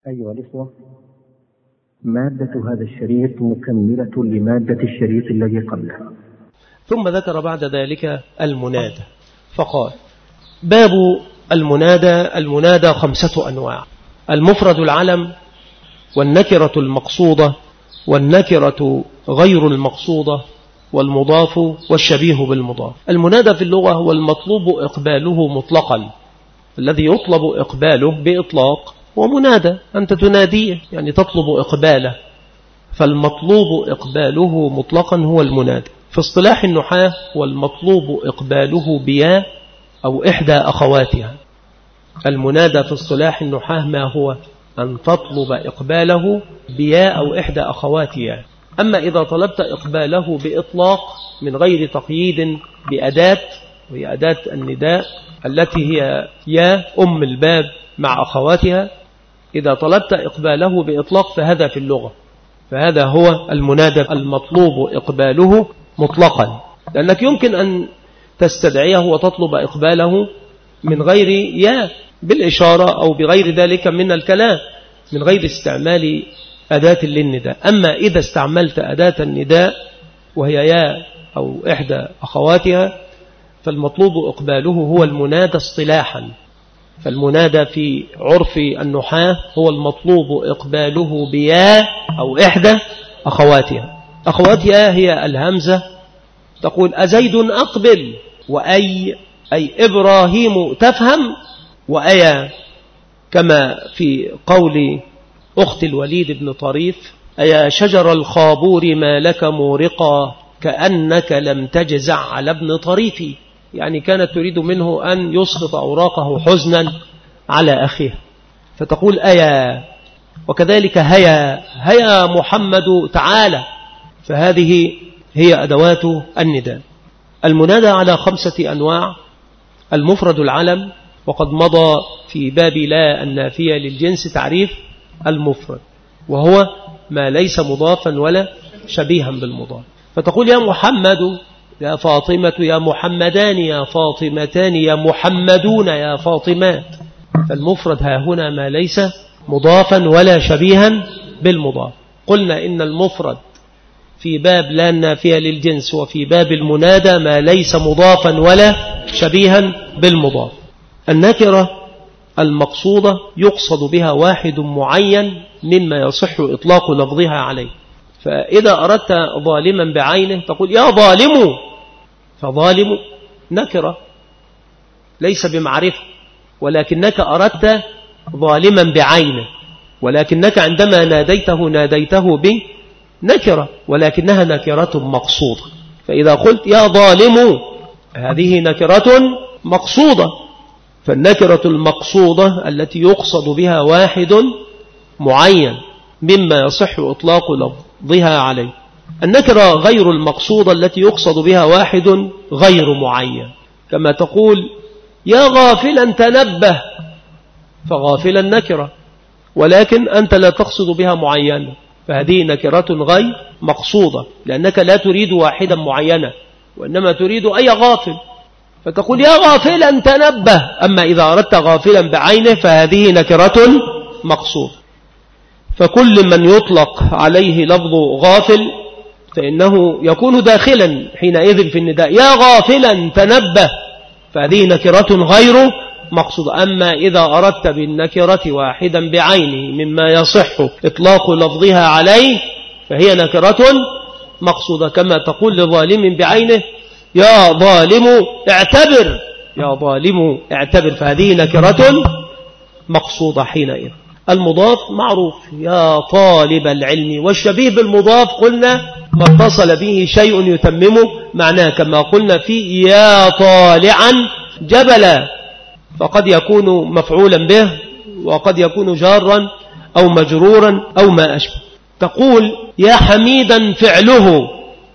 أيها الإخوة، مادة هذا الشريط مكملة لمادة الشريط الذي قبله. ثم ذكر بعد ذلك المنادى فقال: باب المنادى 5 أنواع: المفرد العلم، والنكرة المقصودة، والنكرة غير المقصودة، والمضاف، والشبيه بالمضاف. المنادى في اللغة هو المطلوب إقباله مطلقا، الذي يطلب إقباله بإطلاق ومنادى، أنت تناديه يعني تطلب إقباله، فالمطلوب إقباله مطلقا هو المنادى. في اصطلاح النحاة والمطلوب إقباله بيا أو إحدى أخواتها. المنادى في اصطلاح النحاة ما هو؟ أن تطلب إقباله بيا أو إحدى أخواتها. أما إذا طلبت إقباله بإطلاق من غير تقييد بأداة، وهي أداة النداء التي هي يا أم الباب مع أخواتها، إذا طلبت إقباله بإطلاق فهذا في اللغة، فهذا هو المنادى المطلوب إقباله مطلقا، لأنك يمكن أن تستدعيه وتطلب إقباله من غير يا بالإشارة أو بغير ذلك من الكلام، من غير استعمال أداة للنداء. أما إذا استعملت أداة النداء وهي يا أو إحدى أخواتها فالمطلوب إقباله هو المنادى اصطلاحا. فالمنادى في عرف النحاة هو المطلوب إقباله بيا أو إحدى أخواتها. أخواتها هي الهمزة، تقول أزيد أقبل، وأي أي إبراهيم تفهم، وأيا كما في قول أخت الوليد بن طريف: أيا شجر الخابور ما لك مورقا كأنك لم تجزع على ابن طريفي، يعني كانت تريد منه أن يسقط أوراقه حزنا على أخيه، فتقول أيا. وكذلك هيا محمد تعالى، فهذه هي أدوات النداء. المنادى على 5 أنواع: المفرد العلم، وقد مضى في باب لا النافية للجنس تعريف المفرد، وهو ما ليس مضافا ولا شبيها بالمضاف، فتقول يا محمد، يا فاطمة، يا محمدان، يا فاطمتان، يا محمدون، يا فاطمات. فالمفرد ها هنا ما ليس مضافا ولا شبيها بالمضاف. قلنا إن المفرد في باب لا النافية للجنس وفي باب المنادى ما ليس مضافا ولا شبيها بالمضاف. النكرة المقصودة يقصد بها واحد معين مما يصح إطلاق لفظها عليه. فإذا أردت ظالما بعينه تقول يا ظالم، فظالم نكرة ليس بمعرفة، ولكنك أردت ظالما بعينه، ولكنك عندما ناديته بنكرة، ولكنها نكرة مقصودة. فإذا قلت يا ظالم هذه نكرة مقصودة. فالنكرة المقصودة التي يقصد بها واحد معين مما يصح إطلاق لفظها عليه. النكرة غير المقصودة التي يقصد بها واحد غير معين، كما تقول يا غافلا تنبه، فغافلا نكرة، ولكن أنت لا تقصد بها معينة، فهذه نكرة غير مقصودة، لأنك لا تريد واحدا معينا وإنما تريد أي غافل، فتقول يا غافلا تنبه. أما إذا أردت غافلا بعينه فهذه نكرة مقصودة. فكل من يطلق عليه لفظ غافل فإنه يكون داخلا حينئذ في النداء يا غافلا تنبه، فهذه نكرة غير مقصودة. أما إذا أردت بالنكرة واحدا بعينه مما يصح إطلاق لفظها عليه فهي نكرة مقصودة، كما تقول لظالم بعينه يا ظالم اعتبر، يا ظالم اعتبر، فهذه نكرة مقصودة حينئذ. المضاف معروف يا طالب العلم، والشبيه بالمضاف قلنا ما اتصل به شيء يتممه معناه، كما قلنا في يا طالعا جبلا، فقد يكون مفعولا به وقد يكون جارا أو مجرورا أو ما أشبه. تقول يا حميدا فعله،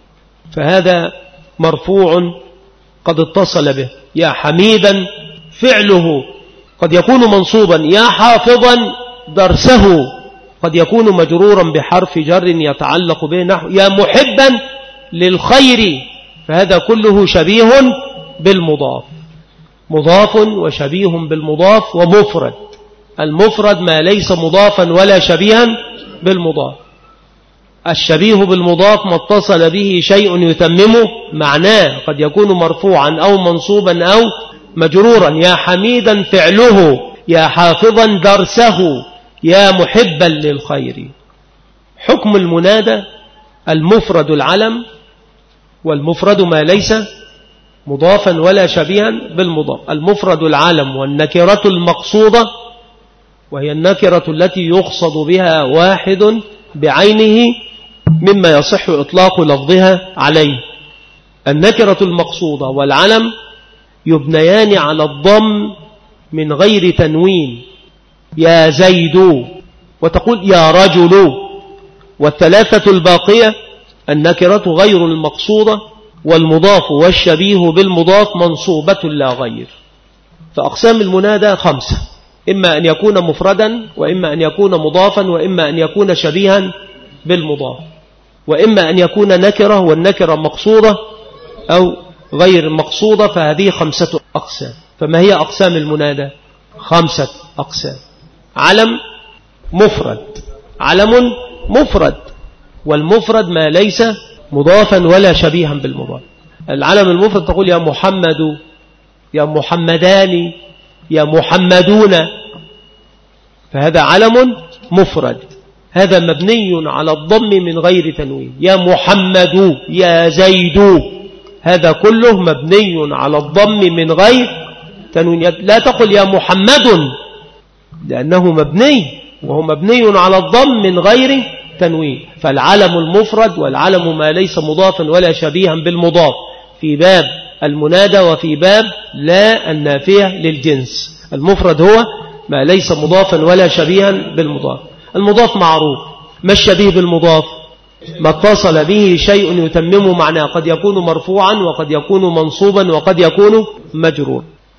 فهذا مرفوع قد اتصل به، يا حميدا فعله. قد يكون منصوبا يا حافظا درسه، قد يكون مجرورا بحرف جر يتعلق به، نحو يا محبا للخير، فهذا كله شبيه بالمضاف، مضاف وشبيه بالمضاف ومفرد. المفرد ما ليس مضافا ولا شبيها بالمضاف. الشبيه بالمضاف ما اتصل به شيء يتممه معناه، قد يكون مرفوعا أو منصوبا أو مجرورا. يا حميدا فعله، يا حافظا درسه، يا محبا للخير. حكم المنادى المفرد العلم، والمفرد ما ليس مضافا ولا شبيها بالمضاف. المفرد العلم والنكرة المقصودة، وهي النكرة التي يقصد بها واحد بعينه مما يصح إطلاق لفظها عليه. النكرة المقصودة والعلم يبنيان على الضم من غير تنوين، يا زيد، وتقول يا رجل. والثلاثة الباقية النكرة غير المقصودة والمضاف والشبيه بالمضاف منصوبة لا غير. فأقسام المنادى 5: إما أن يكون مفردا، وإما أن يكون مضافا، وإما أن يكون شبيها بالمضاف، وإما أن يكون نكرة والنكرة مقصودة أو غير مقصودة. فهذه 5 أقسام. فما هي أقسام المنادى؟ 5 أقسام. علم مفرد، علم مفرد، والمفرد ما ليس مضافا ولا شبيها بالمضاف. العلم المفرد تقول يا محمد، يا محمدان، يا محمدون، فهذا علم مفرد، هذا مبني على الضم من غير تنوين. يا محمد، يا زيد، هذا كله مبني على الضم من غير تنوين. لا تقل يا محمد لأنه مبني، وهو مبني على الضم من غير تنوين. فالعلم المفرد والعلم ما ليس مضافا ولا شبيها بالمضاف في باب المنادى وفي باب لا النافية للجنس. المفرد هو ما ليس مضافا ولا شبيها بالمضاف. المضاف معروف. ما الشبيه بالمضاف؟ ما اتصل به شيء يتممه معناه، قد يكون مرفوعا وقد يكون منصوبا وقد يكون مجرور.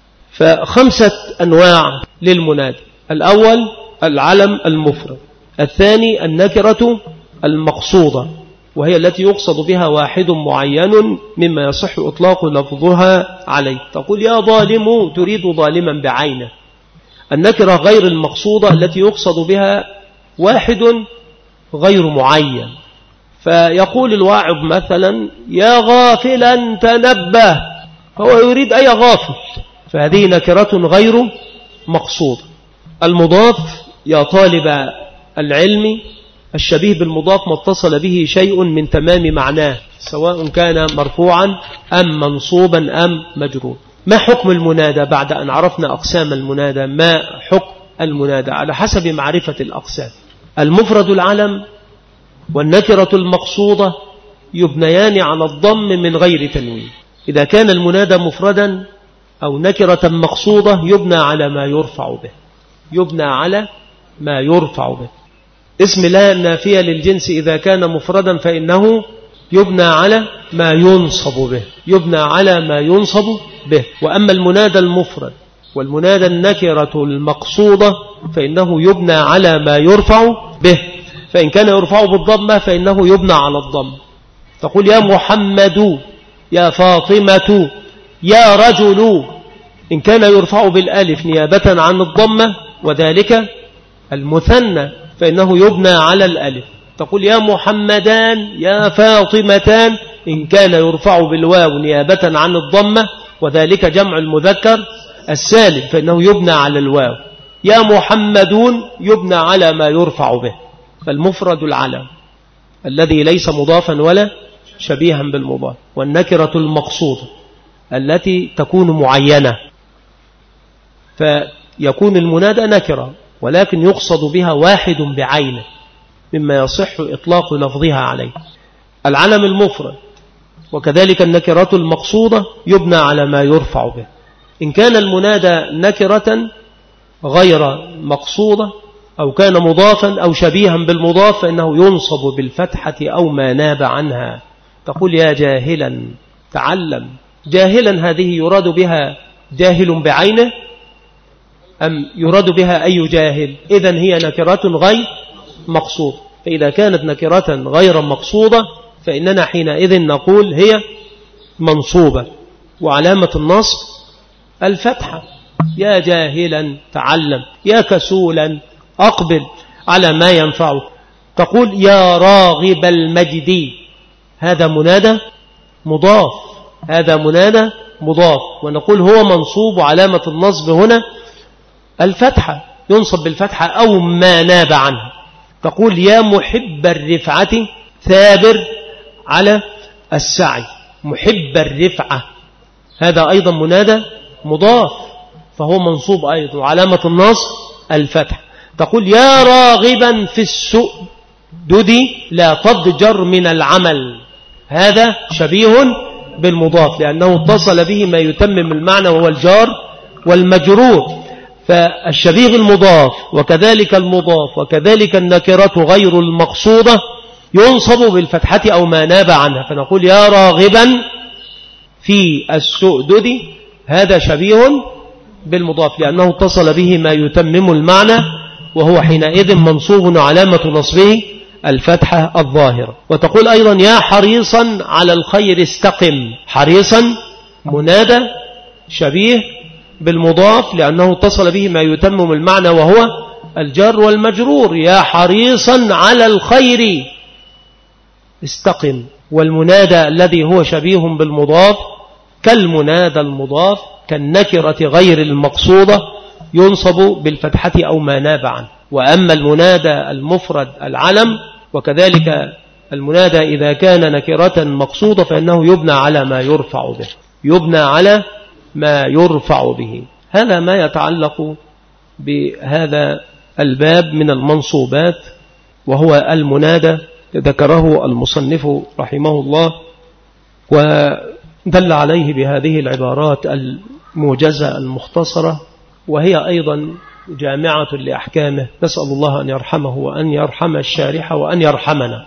ف5 أنواع للمنادى: الأول العلم المفرد، الثاني النكرة المقصودة، وهي التي يقصد بها واحد معين مما يصح إطلاق لفظها عليه. تقول يا ظالم، تريد ظالما بعينه. النكرة غير المقصودة التي يقصد بها واحد غير معين. فيقول الواعظ مثلا يا غافلا تنبه، هو يريد أي غافل، فهذه نكرة غير مقصودة. المضاف يا طالب العلم الشبيه بالمضاف ما اتصل به شيء من تمام معناه، سواء كان مرفوعا أم منصوبا أم مجرور. ما حكم المنادى بعد أن عرفنا أقسام المنادى؟ ما حكم المنادى على حسب معرفة الأقسام؟ المفرد العلم والنكرة المقصودة يبنيان على الضم من غير تنوين. إذا كان المنادى مفردا أو نكرة مقصودة يبنى على ما يرفع به، يبنى على ما يرفع به. اسم لا النافية للجنس إذا كان مفردا فإنه يبنى على ما ينصب به، يبنى على ما ينصب به. وأما المنادى المفرد والمنادى النكرة المقصودة فإنه يبنى على ما يرفع به. فإن كان يرفع بالضمة فإنه يبنى على الضم. تقول يا محمد، يا فاطمة، يا رجل. إن كان يرفع بالالف نيابة عن الضمة وذلك المثنى فإنه يبنى على الالف. تقول يا محمدان، يا فاطمتان. إن كان يرفع بالواو نيابة عن الضمة وذلك جمع المذكر السالم فإنه يبنى على الواو. يا محمدون يبنى على ما يرفع به. فالمفرد العلم الذي ليس مضافا ولا شبيها بالمضاف، والنكرة المقصودة التي تكون معينة، فيكون المنادى نكرة ولكن يقصد بها واحد بعينه مما يصح إطلاق لفظها عليه. العلم المفرد وكذلك النكرة المقصودة يبنى على ما يرفع به. إن كان المنادى نكرة غير مقصودة أو كان مضافا أو شبيها بالمضاف فإنه ينصب بالفتحة أو ما ناب عنها. تقول يا جاهلا تعلم. جاهلا هذه يراد بها جاهل بعينه أم يراد بها أي جاهل؟ إذن هي نكرة غير مقصودة. فإذا كانت نكرة غير مقصودة فإننا حينئذ نقول هي منصوبة، وعلامة النصب الفتحة. يا جاهلا تعلم، يا كسولا أقبل على ما ينفعك. تقول يا راغب المجد، هذا منادى مضاف، هذا منادى مضاف، ونقول هو منصوب علامة النصب هنا الفتحة، ينصب بالفتحة أو ما ناب عنه. تقول يا محب الرفعة ثابر على السعي، محب الرفعة هذا أيضا منادى مضاف فهو منصوب أيضا علامة النصب الفتح. تقول يا راغبا في السؤدد لا تضجر من العمل، هذا شبيه بالمضاف لأنه اتصل به ما يتمم المعنى وهو الجار والمجرور. فالشبيه المضاف وكذلك المضاف وكذلك النكرة غير المقصودة ينصب بالفتحة أو ما ناب عنها. فنقول يا راغبا في السؤدد هذا شبيه بالمضاف لأنه اتصل به ما يتمم المعنى وهو حينئذ منصوب علامة نصبه الفتحة الظاهرة. وتقول أيضا يا حريصا على الخير استقم، حريصا منادى شبيه بالمضاف لأنه اتصل به ما يتمم المعنى وهو الجر والمجرور، يا حريصا على الخير استقم. والمنادى الذي هو شبيه بالمضاف كالمنادى المضاف كالنكرة غير المقصودة ينصب بالفتحة أو ما ناب عنه. وأما المنادى المفرد العلم وكذلك المنادى إذا كان نكرة مقصودة فإنه يبنى على ما يرفع به، يبنى على ما يرفع به. هذا ما يتعلق بهذا الباب من المنصوبات وهو المنادى، ذكره المصنف رحمه الله ودل عليه بهذه العبارات الموجزة المختصرة، وهي أيضا جامعة لأحكامه. نسأل الله أن يرحمه وأن يرحم الشارح وأن يرحمنا.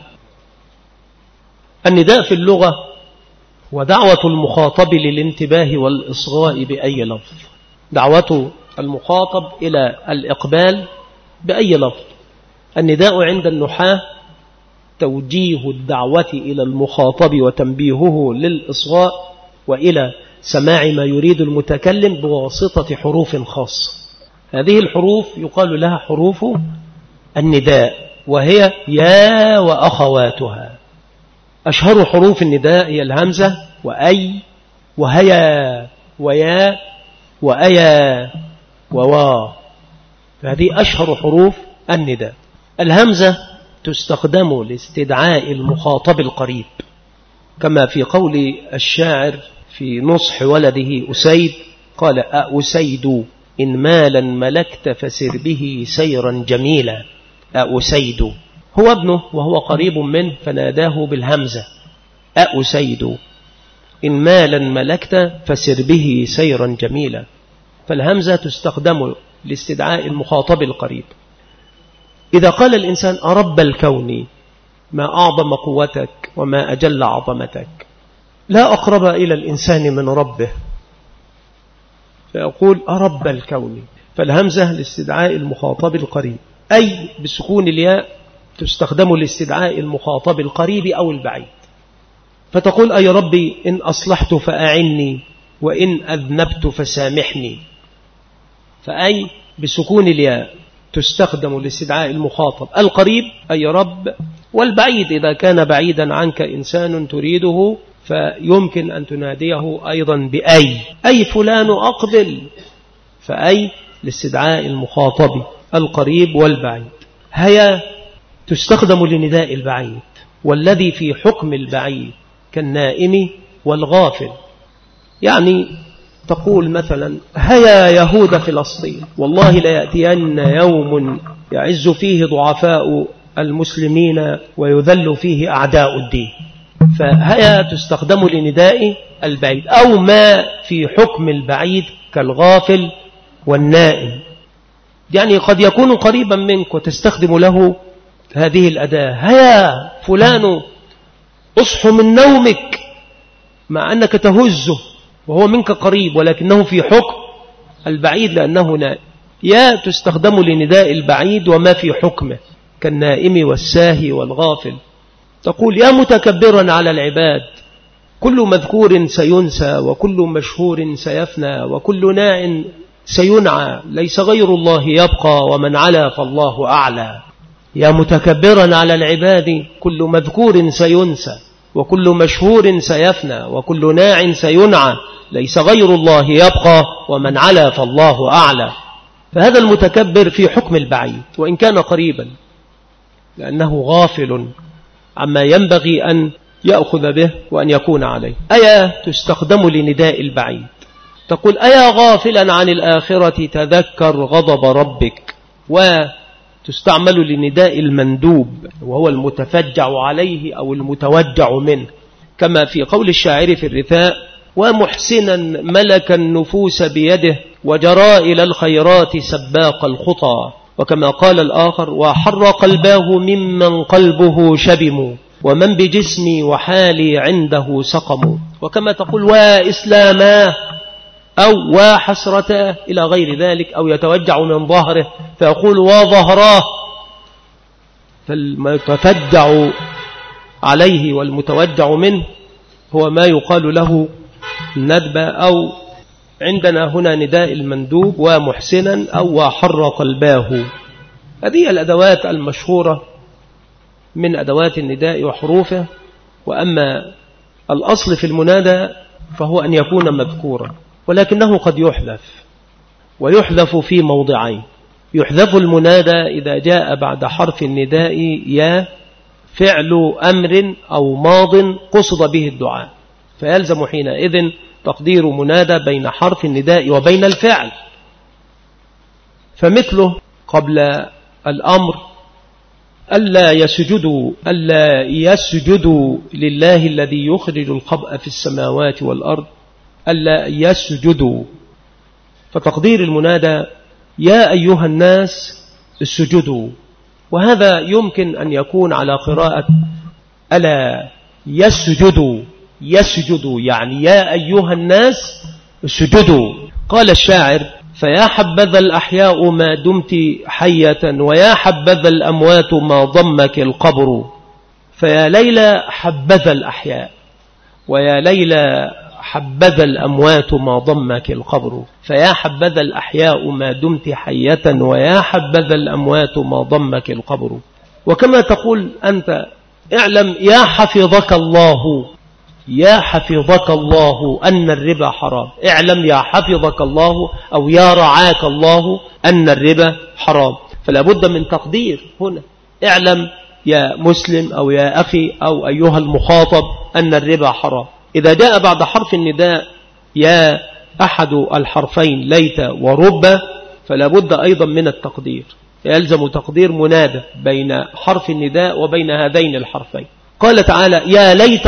النداء في اللغة ودعوة المخاطب للانتباه والإصغاء بأي لفظ، دعوة المخاطب إلى الإقبال بأي لفظ. النداء عند النحاة توجيه الدعوة إلى المخاطب وتنبيهه للإصغاء وإلى سماع ما يريد المتكلم بواسطة حروف خاصة. هذه الحروف يقال لها حروف النداء وهي يا وأخواتها. أشهر حروف النداء هي الهمزة وأي وهيا ويا وأيا ووا، هذه أشهر حروف النداء. الهمزة تستخدم لاستدعاء المخاطب القريب كما في قول الشاعر في نصح ولده أسيد قال أسيد إن مالا ملكت فسر به سيرا جميلا. أسيد هو ابنه وهو قريب منه فناداه بالهمزة أسيد إن مالا ملكت فسر به سيرا جميلا. فالهمزة تستخدم لاستدعاء المخاطب القريب. إذا قال الإنسان أرب الكون ما أعظم قوتك وما أجل عظمتك، لا أقرب إلى الإنسان من ربه، فيقول أرب الكون. فالهمزة لاستدعاء المخاطب القريب، أي بسكون الياء تستخدم لاستدعاء المخاطب القريب أو البعيد. فتقول أي ربي إن أصلحت فأعني وإن أذنبت فسامحني. فأي بسكون الياء تستخدم لاستدعاء المخاطب القريب أي رب، والبعيد إذا كان بعيدا عنك إنسان تريده فيمكن أن تناديه أيضا بأي، أي فلان أقبل. فأي لاستدعاء المخاطب القريب والبعيد. هيا تستخدم لنداء البعيد والذي في حكم البعيد كالنائم والغافل. يعني تقول مثلا هيا يهود فلسطين والله ليأتين يوم يعز فيه ضعفاء المسلمين ويذل فيه أعداء الدين. فهيا تستخدم لنداء البعيد أو ما في حكم البعيد كالغافل والنائم. يعني قد يكون قريبا منك وتستخدم له هذه الأداة، هيا فلان اصح من نومك، مع أنك تهزه وهو منك قريب ولكنه في حكم البعيد لأنه نائم. يا تستخدم لنداء البعيد وما في حكمه كالنائم والساهي والغافل. تقول يا متكبرا على العباد كل مذكور سينسى وكل مشهور سيفنى وكل ناع سينعى، ليس غير الله يبقى، ومن علا فالله أعلى. يا متكبرا على العباد، كل مذكور سينسى، وكل مشهور سيفنى، وكل ناع سينعى، ليس غير الله يبقى، ومن علا فالله أعلى. فهذا المتكبر في حكم البعيد وإن كان قريبا، لأنه غافل عما ينبغي أن يأخذ به وأن يكون عليه. أيا تستخدم لنداء البعيد، تقول أيا غافلا عن الآخرة تذكر غضب ربك، وتستعمل لنداء المندوب وهو المتفجع عليه أو المتوجع منه، كما في قول الشاعر في الرثاء: ومحسنا ملك النفوس بيده، وجرى إلى الخيرات سباق الخطى. وكما قال الآخر: وحر قلباه ممن قلبه شبم، ومن بجسمي وحالي عنده سقم. وكما تقول وإسلاما أو وحسرته إلى غير ذلك، أو يتوجع من ظهره فيقول وظهراه. فالمتفجع عليه والمتوجع منه هو ما يقال له الندبة، أو عندنا هنا نداء المندوب ومحسنا أو وحر قلباه. هذه الأدوات المشهورة من أدوات النداء وحروفه. وأما الأصل في المنادى فهو أن يكون مذكورا، ولكنه قد يحذف، ويحذف في موضعين. يحذف المنادى إذا جاء بعد حرف النداء يا فعل أمر أو ماض قصد به الدعاء، فيلزم حينئذ تقدير منادى بين حرف النداء وبين الفعل. فمثله قبل الأمر: ألا يسجدوا لله الذي يخرج الخبأ في السماوات والأرض، ألا يسجدوا. فتقدير المنادى يا أيها الناس اسجدوا، وهذا يمكن أن يكون على قراءة ألا يسجدوا، يعني يا أيها الناس اسجدوا. قال الشاعر: فيا حبذا الأحياء ما دمت حية، ويا حبذا الأموات ما ضمك القبر. فيا ليلى حبذا الأحياء، ويا ليلى حبذا الأموات ما ضمك القبر. فيا حبذا الأحياء ما دمت حية، ويا حبذا الأموات ما ضمك القبر. وكما تقول أنت: اعلم يا حفظك الله أن الربا حرام. اعلم يا حفظك الله أو يا رعاك الله أن الربا حرام. فلا بد من تقدير هنا: اعلم يا مسلم أو يا أخي أو أيها المخاطب أن الربا حرام. إذا جاء بعد حرف النداء يا أحد الحرفين ليت ورب، فلا بد أيضا من التقدير، يلزم تقدير منادى بين حرف النداء وبين هذين الحرفين. قال تعالى: يا ليت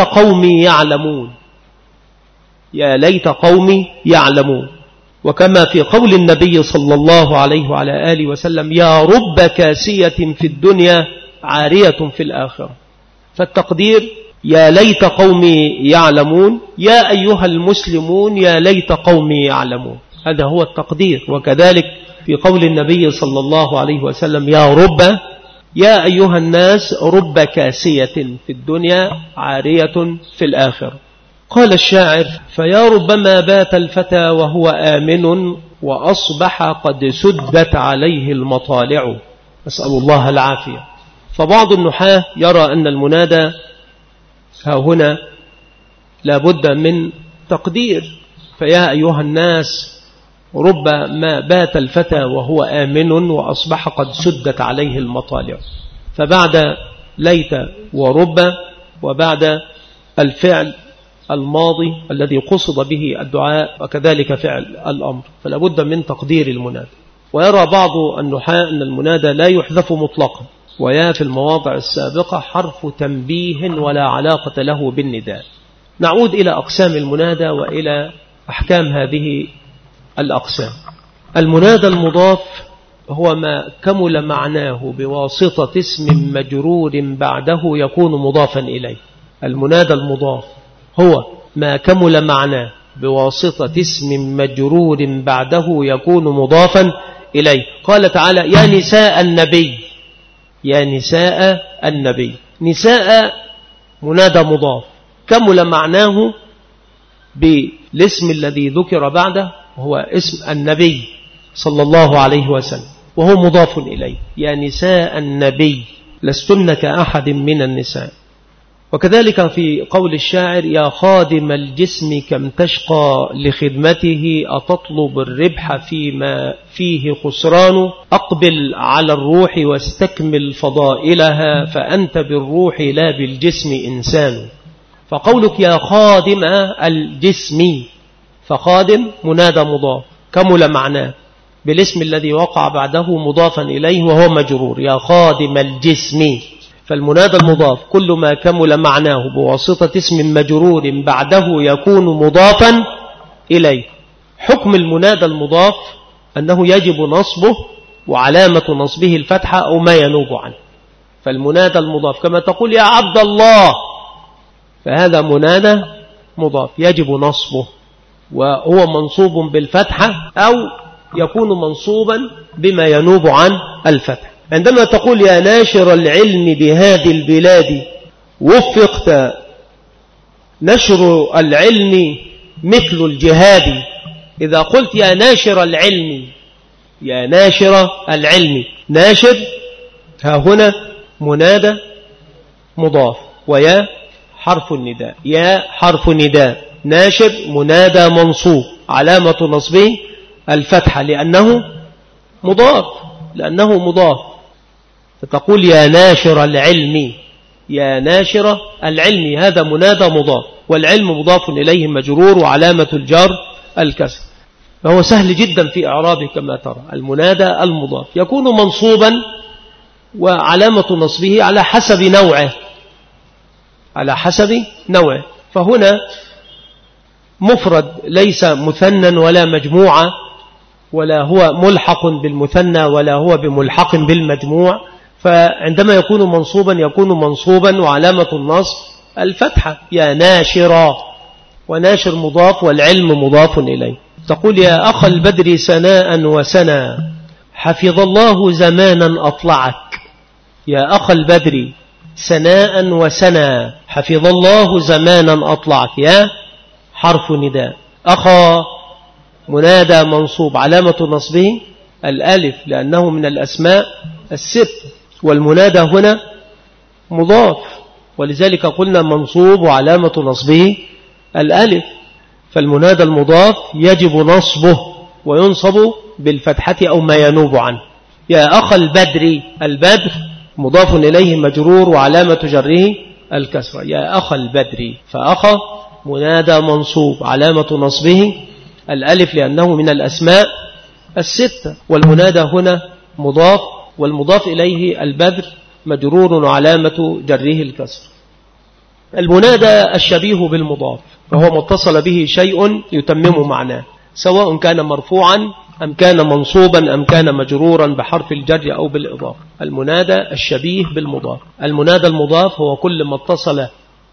قومي يعلمون. وكما في قول النبي صلى الله عليه وعلى آله وسلم: يا رب كاسية في الدنيا عارية في الآخرة. فالتقدير يا ليت قومي يعلمون، يا أيها المسلمون يا ليت قومي يعلمون، هذا هو التقدير. وكذلك في قول النبي صلى الله عليه وسلم: يا أيها الناس رب كاسية في الدنيا عارية في الآخرة. قال الشاعر: فيا ربما بات الفتى وهو آمن، وأصبح قد سدت عليه المطالع. نسأل الله العافية. فبعض النحاة يرى أن المنادى ها هنا لابد من تقدير: فيا أيها الناس ربما بات الفتى وهو آمن، وأصبح قد سدت عليه المطالع. فبعد ليت ورب وبعد الفعل الماضي الذي قصد به الدعاء، وكذلك فعل الأمر، فلا بد من تقدير المنادى. ويرى بعض النحاة أن المنادى لا يحذف مطلقا، ويا في المواضع السابقة حرف تنبيه ولا علاقة له بالنداء. نعود إلى أقسام المنادى وإلى أحكام هذه الأقسام. المنادى المضاف هو ما كمل معناه بواسطة اسم مجرور بعده يكون مضافا إليه. المنادى المضاف هو ما كمل معناه بواسطة اسم مجرور بعده يكون مضافا إليه. قال تعالى: يا نساء النبي. نساء منادى مضاف كمل معناه بالاسم الذي ذكر بعده، هو اسم النبي. صلى الله عليه وسلم، وهو مضاف إليه. يا نساء النبي لستن كأحد من النساء. وكذلك في قول الشاعر: يا خادم الجسم كم تشقى لخدمته، أتطلب الربح فيما فيه خسران، أقبل على الروح واستكمل فضائلها، فأنت بالروح لا بالجسم إنسان. فقولك يا خادم الجسم، فخادم منادى مضاف كمل معناه بالاسم الذي وقع بعده مضافا إليه وهو مجرور، يا خادم الجسم. فالمنادى المضاف كل ما كمل معناه بواسطة اسم مجرور بعده يكون مضافا إليه. حكم المنادى المضاف أنه يجب نصبه، وعلامة نصبه الفتحة أو ما ينوب عنه. فالمنادى المضاف كما تقول يا عبد الله، فهذا منادى مضاف يجب نصبه، وهو منصوب بالفتحة أو يكون منصوبا بما ينوب عن الفتح. عندما تقول يا ناشر العلم بهذه البلاد وفقت، نشر العلم مثل الجهاد. إذا قلت يا ناشر العلم، يا ناشر العلم، ناشر ها هنا منادى مضاف، ويا حرف النداء، يا حرف نداء، ناشر منادى منصوب، علامة نصبه الفتحة لأنه مضاف، فتقول يا ناشر العلم، يا ناشر العلم، هذا منادى مضاف، والعلم مضاف إليه مجرور، وعلامة الجر الكسر. فهو سهل جدا في إعرابه كما ترى. المنادى المضاف يكون منصوبا، وعلامة نصبه على حسب نوعه، فهنا مفرد ليس مثنى ولا مجموعة، ولا هو ملحق بالمثنى ولا هو بملحق بالمجموع. فعندما يكون منصوبا وعلامة النصب الفتحة، يا ناشرا، وناشر مضاف والعلم مضاف إليه. تقول يا أخ البدر سناء وسنا، حفظ الله زمانا أطلعك. يا أخ البدر سناء وسنا، حفظ الله زمانا أطلعك، يا حرف نداء، أخا منادى منصوب، علامة نصبه الألف لأنه من الأسماء الست، والمنادى هنا مضاف، ولذلك قلنا منصوب وعلامة نصبه الألف. فالمنادى المضاف يجب نصبه وينصب بالفتحة أو ما ينوب عنه. يا أخ البدر، البدر مضاف إليه مجرور، وعلامة جره الكسرة، يا أخ البدر، فأخ منادى منصوب، علامة نصبه الألف لأنه من الأسماء الستة، والمنادى هنا مضاف، والمضاف إليه البدر مجرور وعلامة جره الكسر. المنادى الشبيه بالمضاف وهو متصل به شيء يتمم معناه، سواء كان مرفوعا أم كان منصوبا أم كان مجرورا بحرف الجر أو بالإضافة. المنادى الشبيه بالمضاف. المنادى المضاف هو كل ما اتصل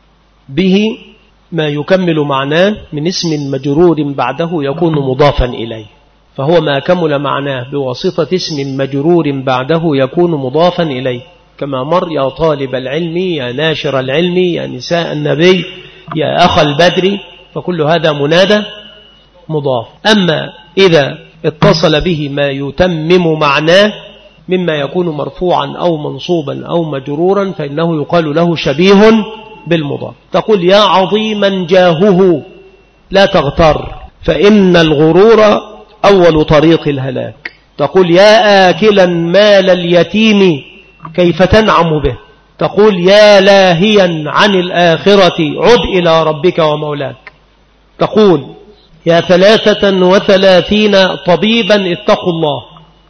به ما يكمل معناه من اسم مجرور بعده يكون مضافا إليه، فهو ما كمل معناه بواسطة اسم مجرور بعده يكون مضافا إليه، كما مر يا طالب العلم، يا ناشر العلم، يا نساء النبي، يا أخ البدر، فكل هذا منادى مضاف. أما إذا اتصل به ما يتمم معناه مما يكون مرفوعا أو منصوبا أو مجرورا فإنه يقال له شبيه بالمضاف. تقول يا عظيما جاهه لا تغتر، فإن الغرور أول طريق الهلاك. تقول يا آكلا مال اليتيم كيف تنعم به. تقول يا لاهيا عن الآخرة عد إلى ربك ومولاك. تقول يا 33 طبيبا اتقوا الله.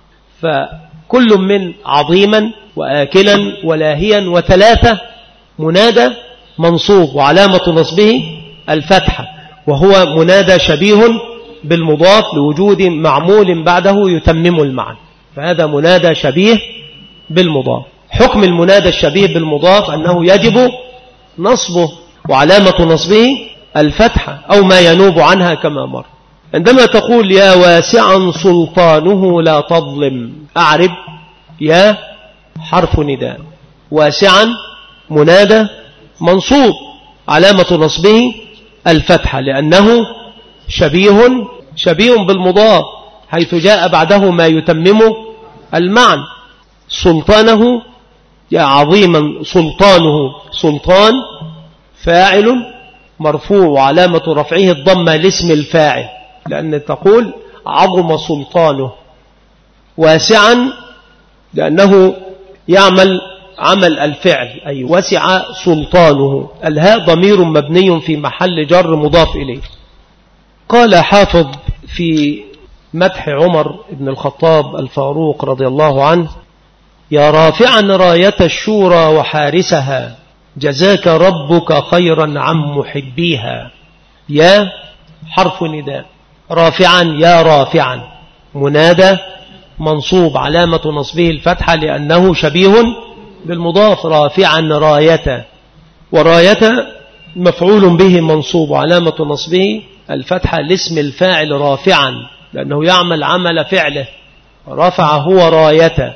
فكل من عظيما وآكلا ولاهيا وثلاثة منادى منصوب وعلامة نصبه الفتحة، وهو منادى شبيه بالمضاف لوجود معمول بعده يتمم المعنى، فهذا منادى شبيه بالمضاف. حكم المنادى الشبيه بالمضاف أنه يجب نصبه وعلامة نصبه الفتحة أو ما ينوب عنها كما مر. عندما تقول يا واسعا سلطانه لا تظلم، أعرب يا حرف نداء، واسعا منادى منصوب علامة نصبه الفتحة لأنه شبيه بالمضاف، حيث جاء بعده ما يتمم المعنى. سلطانه يا عظيما سلطانه، سلطان فاعل مرفوع وعلامة رفعه الضمة لاسم الفاعل، لأن تقول عظم سلطانه. واسعا لأنه يعمل عمل الفعل، أي وسع سلطانه. الهاء ضمير مبني في محل جر مضاف إليه. قال حافظ في مدح عمر بن الخطاب الفاروق رضي الله عنه: يا رافعا راية الشورى وحارسها، جزاك ربك خيرا عن محبيها. يا حرف نداء، رافعا يا رافعا منادى منصوب علامة نصبه الفتحة لأنه شبيه بالمضاف، رافعا راية، وراية مفعول به منصوب علامة نصبه الفتحة لاسم الفاعل رافعا لأنه يعمل عمل فعله، رفع هو راية،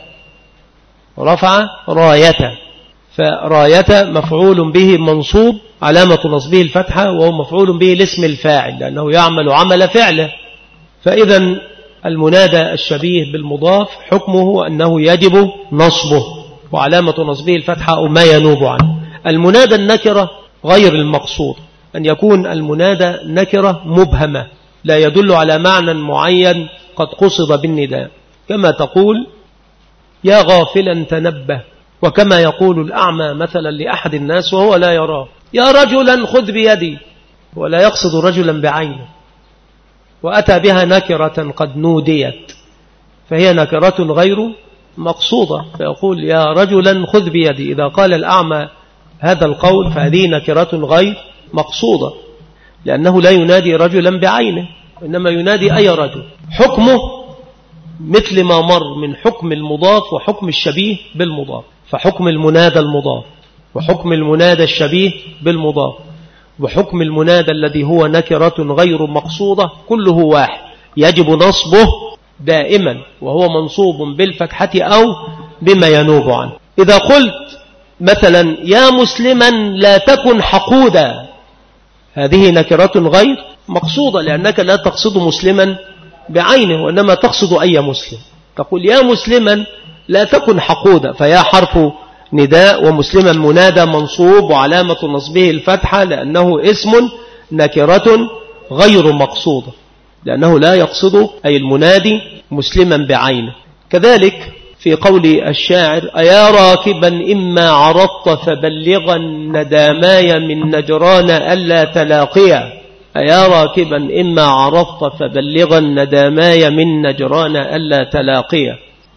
رفع راية، فراية مفعول به منصوب علامة نصبه الفتحة وهو مفعول به لاسم الفاعل لأنه يعمل عمل فعله. فإذا المنادى الشبيه بالمضاف حكمه أنه يجب نصبه وعلامة نصبه الفتحة أو ما ينوب عنه. المنادى النكرة غير المقصود، أن يكون المنادى نكرة مبهمة لا يدل على معنى معين قد قصد بالنداء، كما تقول يا غافلا تنبه، وكما يقول الأعمى مثلا لأحد الناس وهو لا يراه: يا رجلا خذ بيدي، ولا يقصد رجلا بعينه، وأتى بها نكرة قد نوديت، فهي نكرة غير مقصودة، فيقول يا رجلا خذ بيدي. إذا قال الأعمى هذا القول فهذه نكرة غير مقصودة، لأنه لا ينادي رجلا بعينه، إنما ينادي أي رجل. حكمه مثل ما مر من حكم المضاف وحكم الشبيه بالمضاف، فحكم المنادى المضاف وحكم المنادى الشبيه بالمضاف وحكم المنادى الذي هو نكرة غير مقصودة كله واحد، يجب نصبه دائما وهو منصوب بالفتحة أو بما ينوب عنه. إذا قلت مثلا يا مسلما لا تكن حقودا، هذه نكرة غير مقصودة لأنك لا تقصد مسلما بعينه وإنما تقصد أي مسلم. تقول يا مسلما لا تكن حقودا، فيا حرف نداء ومسلما منادى منصوب وعلامة نصبه الفتحة لأنه اسم نكرة غير مقصودة لأنه لا يقصد أي المنادي مسلما بعينه. كذلك في قول الشاعر: أيا راكبا إما عرضت فبلغا نداماي من نجران ألا تلاقيا، أيا راكبا إما عرضت فبلغا نداماي من نجران ألا تلاقيا،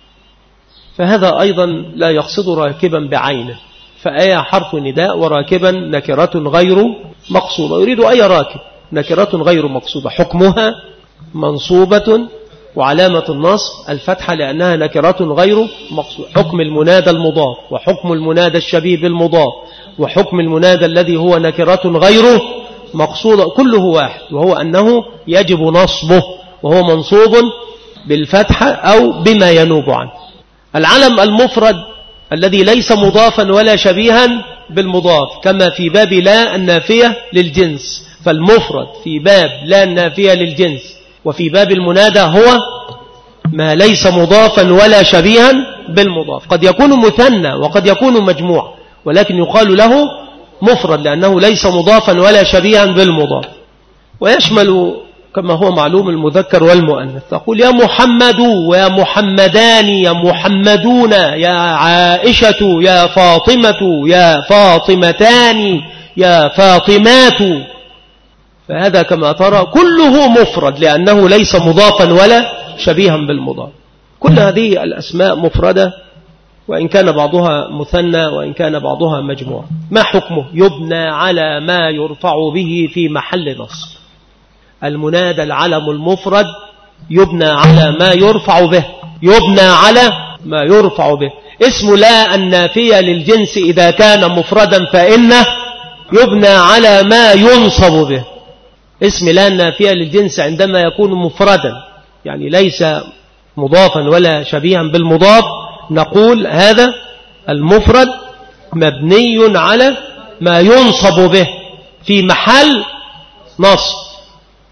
فهذا أيضا لا يقصد راكبا بعينه، فأيا حرف نداء وراكبا نكرة غير مقصودة، يريد أي راكب نكرة غير مقصودة، حكمها منصوبة وعلامة النصب الفتحة لأنها نكرة غير مقصودة. حكم المنادى المضاف وحكم المنادى الشبيه بالمضاف وحكم المنادى الذي هو نكرة غير مقصودة كله واحد، وهو أنه يجب نصبه وهو منصوب بالفتحة أو بما ينوب عنه. العلم المفرد الذي ليس مضافا ولا شبيها بالمضاف كما في باب لا النافية للجنس، فالمفرد في باب لا النافية للجنس وفي باب المنادى هو ما ليس مضافا ولا شبيها بالمضاف، قد يكون مثنى وقد يكون مجموع ولكن يقال له مفرد لأنه ليس مضافا ولا شبيها بالمضاف. ويشمل كما هو معلوم المذكر والمؤنث، تقول يا محمد ويا محمدان يا محمدون يا عائشة يا فاطمة يا فاطمتان يا فاطمات، فهذا كما ترى كله مفرد لأنه ليس مضافا ولا شبيها بالمضاف. كل هذه الأسماء مفردة وإن كان بعضها مثنى وإن كان بعضها مجموع. ما حكمه؟ يبنى على ما يرفع به في محل نصب. المنادى العلم المفرد يبنى على ما يرفع به، يبنى على ما يرفع به. اسم لا النافية للجنس إذا كان مفردا فإنه يبنى على ما ينصب به. اسم لا النافية للجنس عندما يكون مفردا يعني ليس مضافا ولا شبيها بالمضاف نقول هذا المفرد مبني على ما ينصب به في محل نصب.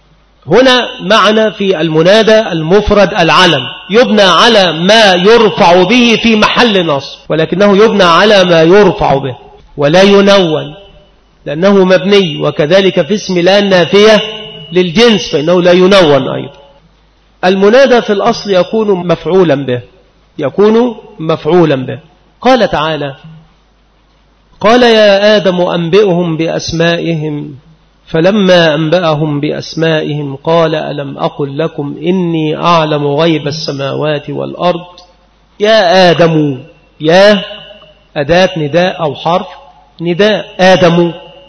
هنا معنى في المنادى المفرد العلم يبنى على ما يرفع به في محل نصب، ولكنه يبنى على ما يرفع به ولا ينون لأنه مبني، وكذلك في اسم لا النافية للجنس فإنه لا ينون أيضا. المنادى في الأصل يكون مفعولا به. قال تعالى: قال يا آدم أنبئهم بأسمائهم، فلما أنبأهم بأسمائهم قال ألم أقل لكم إني أعلم غيب السماوات والأرض. يا آدم، يا أداة نداء أو حرف نداء، آدم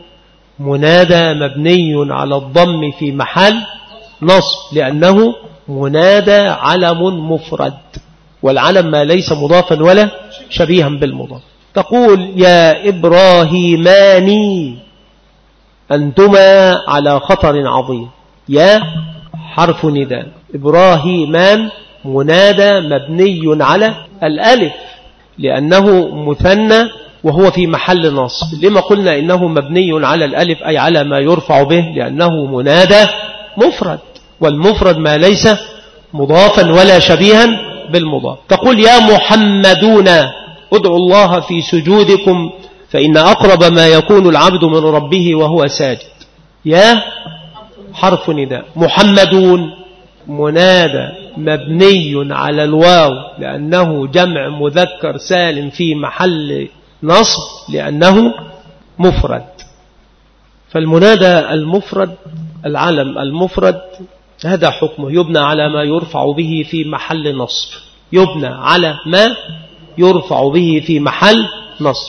منادى مبني على الضم في محل نصب لأنه منادى علم مفرد، والعلم ما ليس مضافا ولا شبيها بالمضاف. تقول يا إبراهيماني أنتما على خطر عظيم. يا حرف نداء، إبراهيمان منادى مبني على الألف لأنه مثنى وهو في محل نصب. لما قلنا إنه مبني على الألف أي على ما يرفع به لأنه منادى مفرد، والمفرد ما ليس مضافا ولا شبيها بالمضاف. تقول يا محمدون ادعوا الله في سجودكم فإن أقرب ما يكون العبد من ربه وهو ساجد. يا حرف نداء، محمدون منادى مبني على الواو لأنه جمع مذكر سالم في محل نصب لأنه مفرد. فالمنادى المفرد العلم المفرد هذا حكمه يبنى على ما يرفع به في محل نصب، يبنى على ما يرفع به في محل نصب.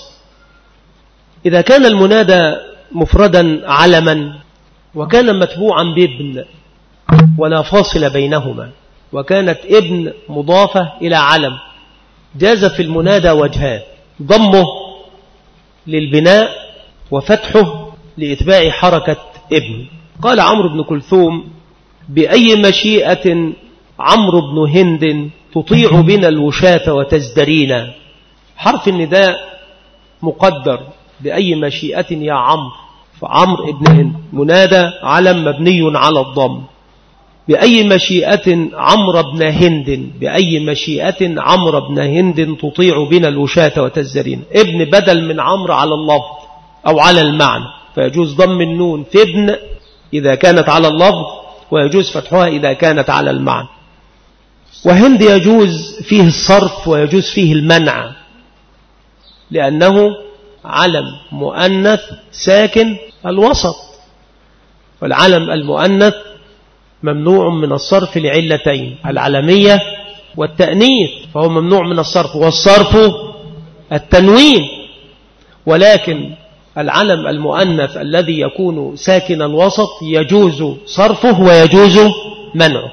إذا كان المنادى مفردا علما وكان متبوعا بابن ولا فاصل بينهما، وكانت ابن مضافة إلى علم، جاز في المنادى وجهان: ضمه للبناء وفتحه لإتباع حركة ابن. قال عمرو بن كلثوم: بأي مشيئة عمرو بن هند تطيع بنا الوشاة وتزدرينا. حرف النداء مقدر بأي مشيئة يا عمرو، فعمرو بن هند منادى علم مبني على الضم. بأي مشيئة عمرو بن هند، بأي مشيئة عمرو بن هند تطيع بنا الوشاة وتزدرينا. ابن بدل من عمرو على اللفظ أو على المعنى، فيجوز ضم النون في ابن إذا كانت على اللفظ، ويجوز فتحها إذا كانت على المعنى. وهند يجوز فيه الصرف ويجوز فيه المنع لأنه علم مؤنث ساكن الوسط، والعلم المؤنث ممنوع من الصرف لعلتين: العلمية والتأنيث، فهو ممنوع من الصرف، والصرف التنوين. ولكن العلم المؤنث الذي يكون ساكن الوسط يجوز صرفه ويجوز منعه.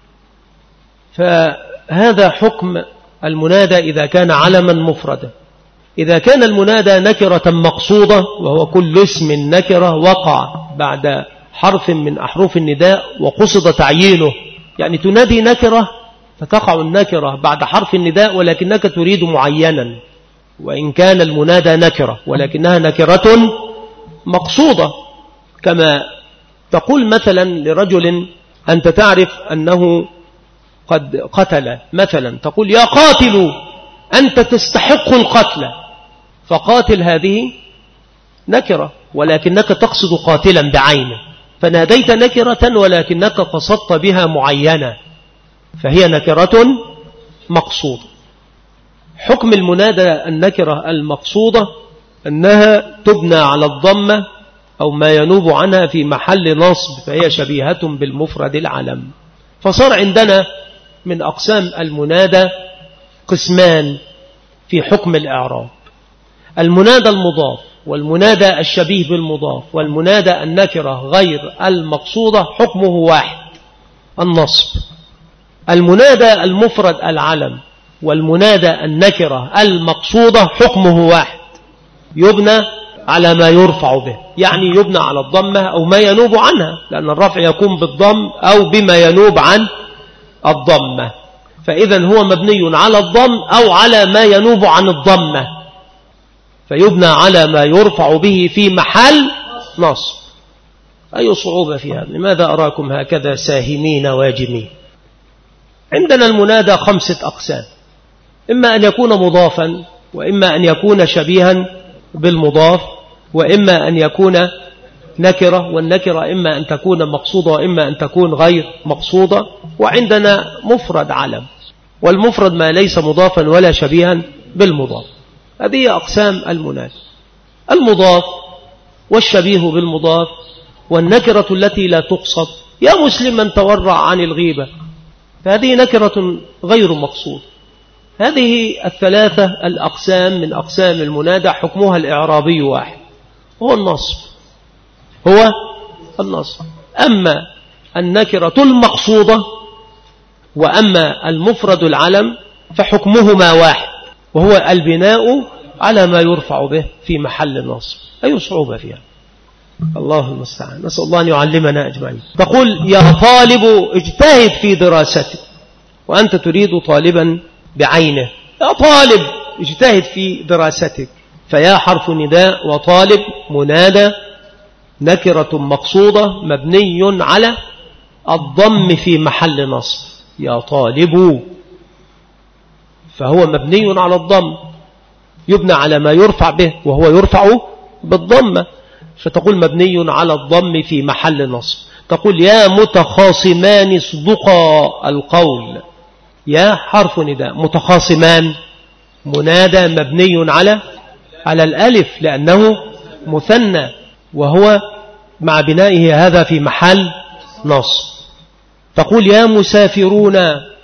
فهذا حكم المنادى إذا كان علما مفردا. إذا كان المنادى نكرة مقصودة، وهو كل اسم نكرة وقع بعد حرف من أحرف النداء وقصد تعيينه، يعني تنادي نكرة فتقع النكرة بعد حرف النداء ولكنك تريد معينا، وإن كان المنادى نكرة ولكنها نكرة مقصودة. كما تقول مثلا لرجل أنت تعرف أنه قد قتل مثلا، تقول يا قاتل أنت تستحق القتل، فقاتل هذه نكرة ولكنك تقصد قاتلا بعينه، فناديت نكرة ولكنك قصدت بها معينة، فهي نكرة مقصودة. حكم المنادى النكرة المقصودة أنها تبنى على الضمة أو ما ينوب عنها في محل نصب، فهي شبيهة بالمفرد العلم. فصار عندنا من أقسام المنادى قسمان في حكم الإعراب: المنادى المضاف، والمنادى الشبيه بالمضاف، والمنادى النكرة غير المقصودة حكمه واحد: النصب. المنادى المفرد العلم والمنادى النكرة المقصودة حكمه واحد: يبنى على ما يرفع به، يعني يبنى على الضمة أو ما ينوب عنها، لأن الرفع يكون بالضم أو بما ينوب عن الضمة. فإذا هو مبني على الضم أو على ما ينوب عن الضمة، فيبنى على ما يرفع به في محل نصب. أي صعوبة فيها؟ لماذا أراكم هكذا ساهمين واجمين؟ عندنا المنادى 5 أقسام، إما أن يكون مضافا، وإما أن يكون شبيها بالمضاف، وإما أن يكون نكرة، والنكرة إما أن تكون مقصودة وإما أن تكون غير مقصودة. وعندنا مفرد علم، والمفرد ما ليس مضافا ولا شبيها بالمضاف. هذه أقسام المنادى: المضاف والشبيه بالمضاف والنكرة التي لا تقصد. يا مسلما تورع عن الغيبة، فهذه نكرة غير مقصود. هذه 3 الأقسام من أقسام المنادى حكمها الإعرابي واحد، هو النصب. أما النكرة المقصودة وأما المفرد العلم فحكمهما واحد، وهو البناء على ما يرفع به في محل نصب. أي صعوبة فيها؟ الله المستعان، نسأل الله أن يعلمنا أجمعين. تقول: يا طالب اجتهد في دراستك، وأنت تريد طالبا بعينه. يا طالب اجتهد في دراستك، فيا حرف نداء وطالب منادى نكرة مقصودة مبني على الضم في محل نصب. يا طالب، فهو مبني على الضم، يبنى على ما يرفع به، وهو يرفع بالضمة، فتقول مبني على الضم في محل نصب. تقول: يا متخاصمان اصدقا القول. يا حرف نداء، متخاصمان منادى مبني على الألف لأنه مثنى، وهو مع بنائه هذا في محل نصب. تقول: يا مسافرون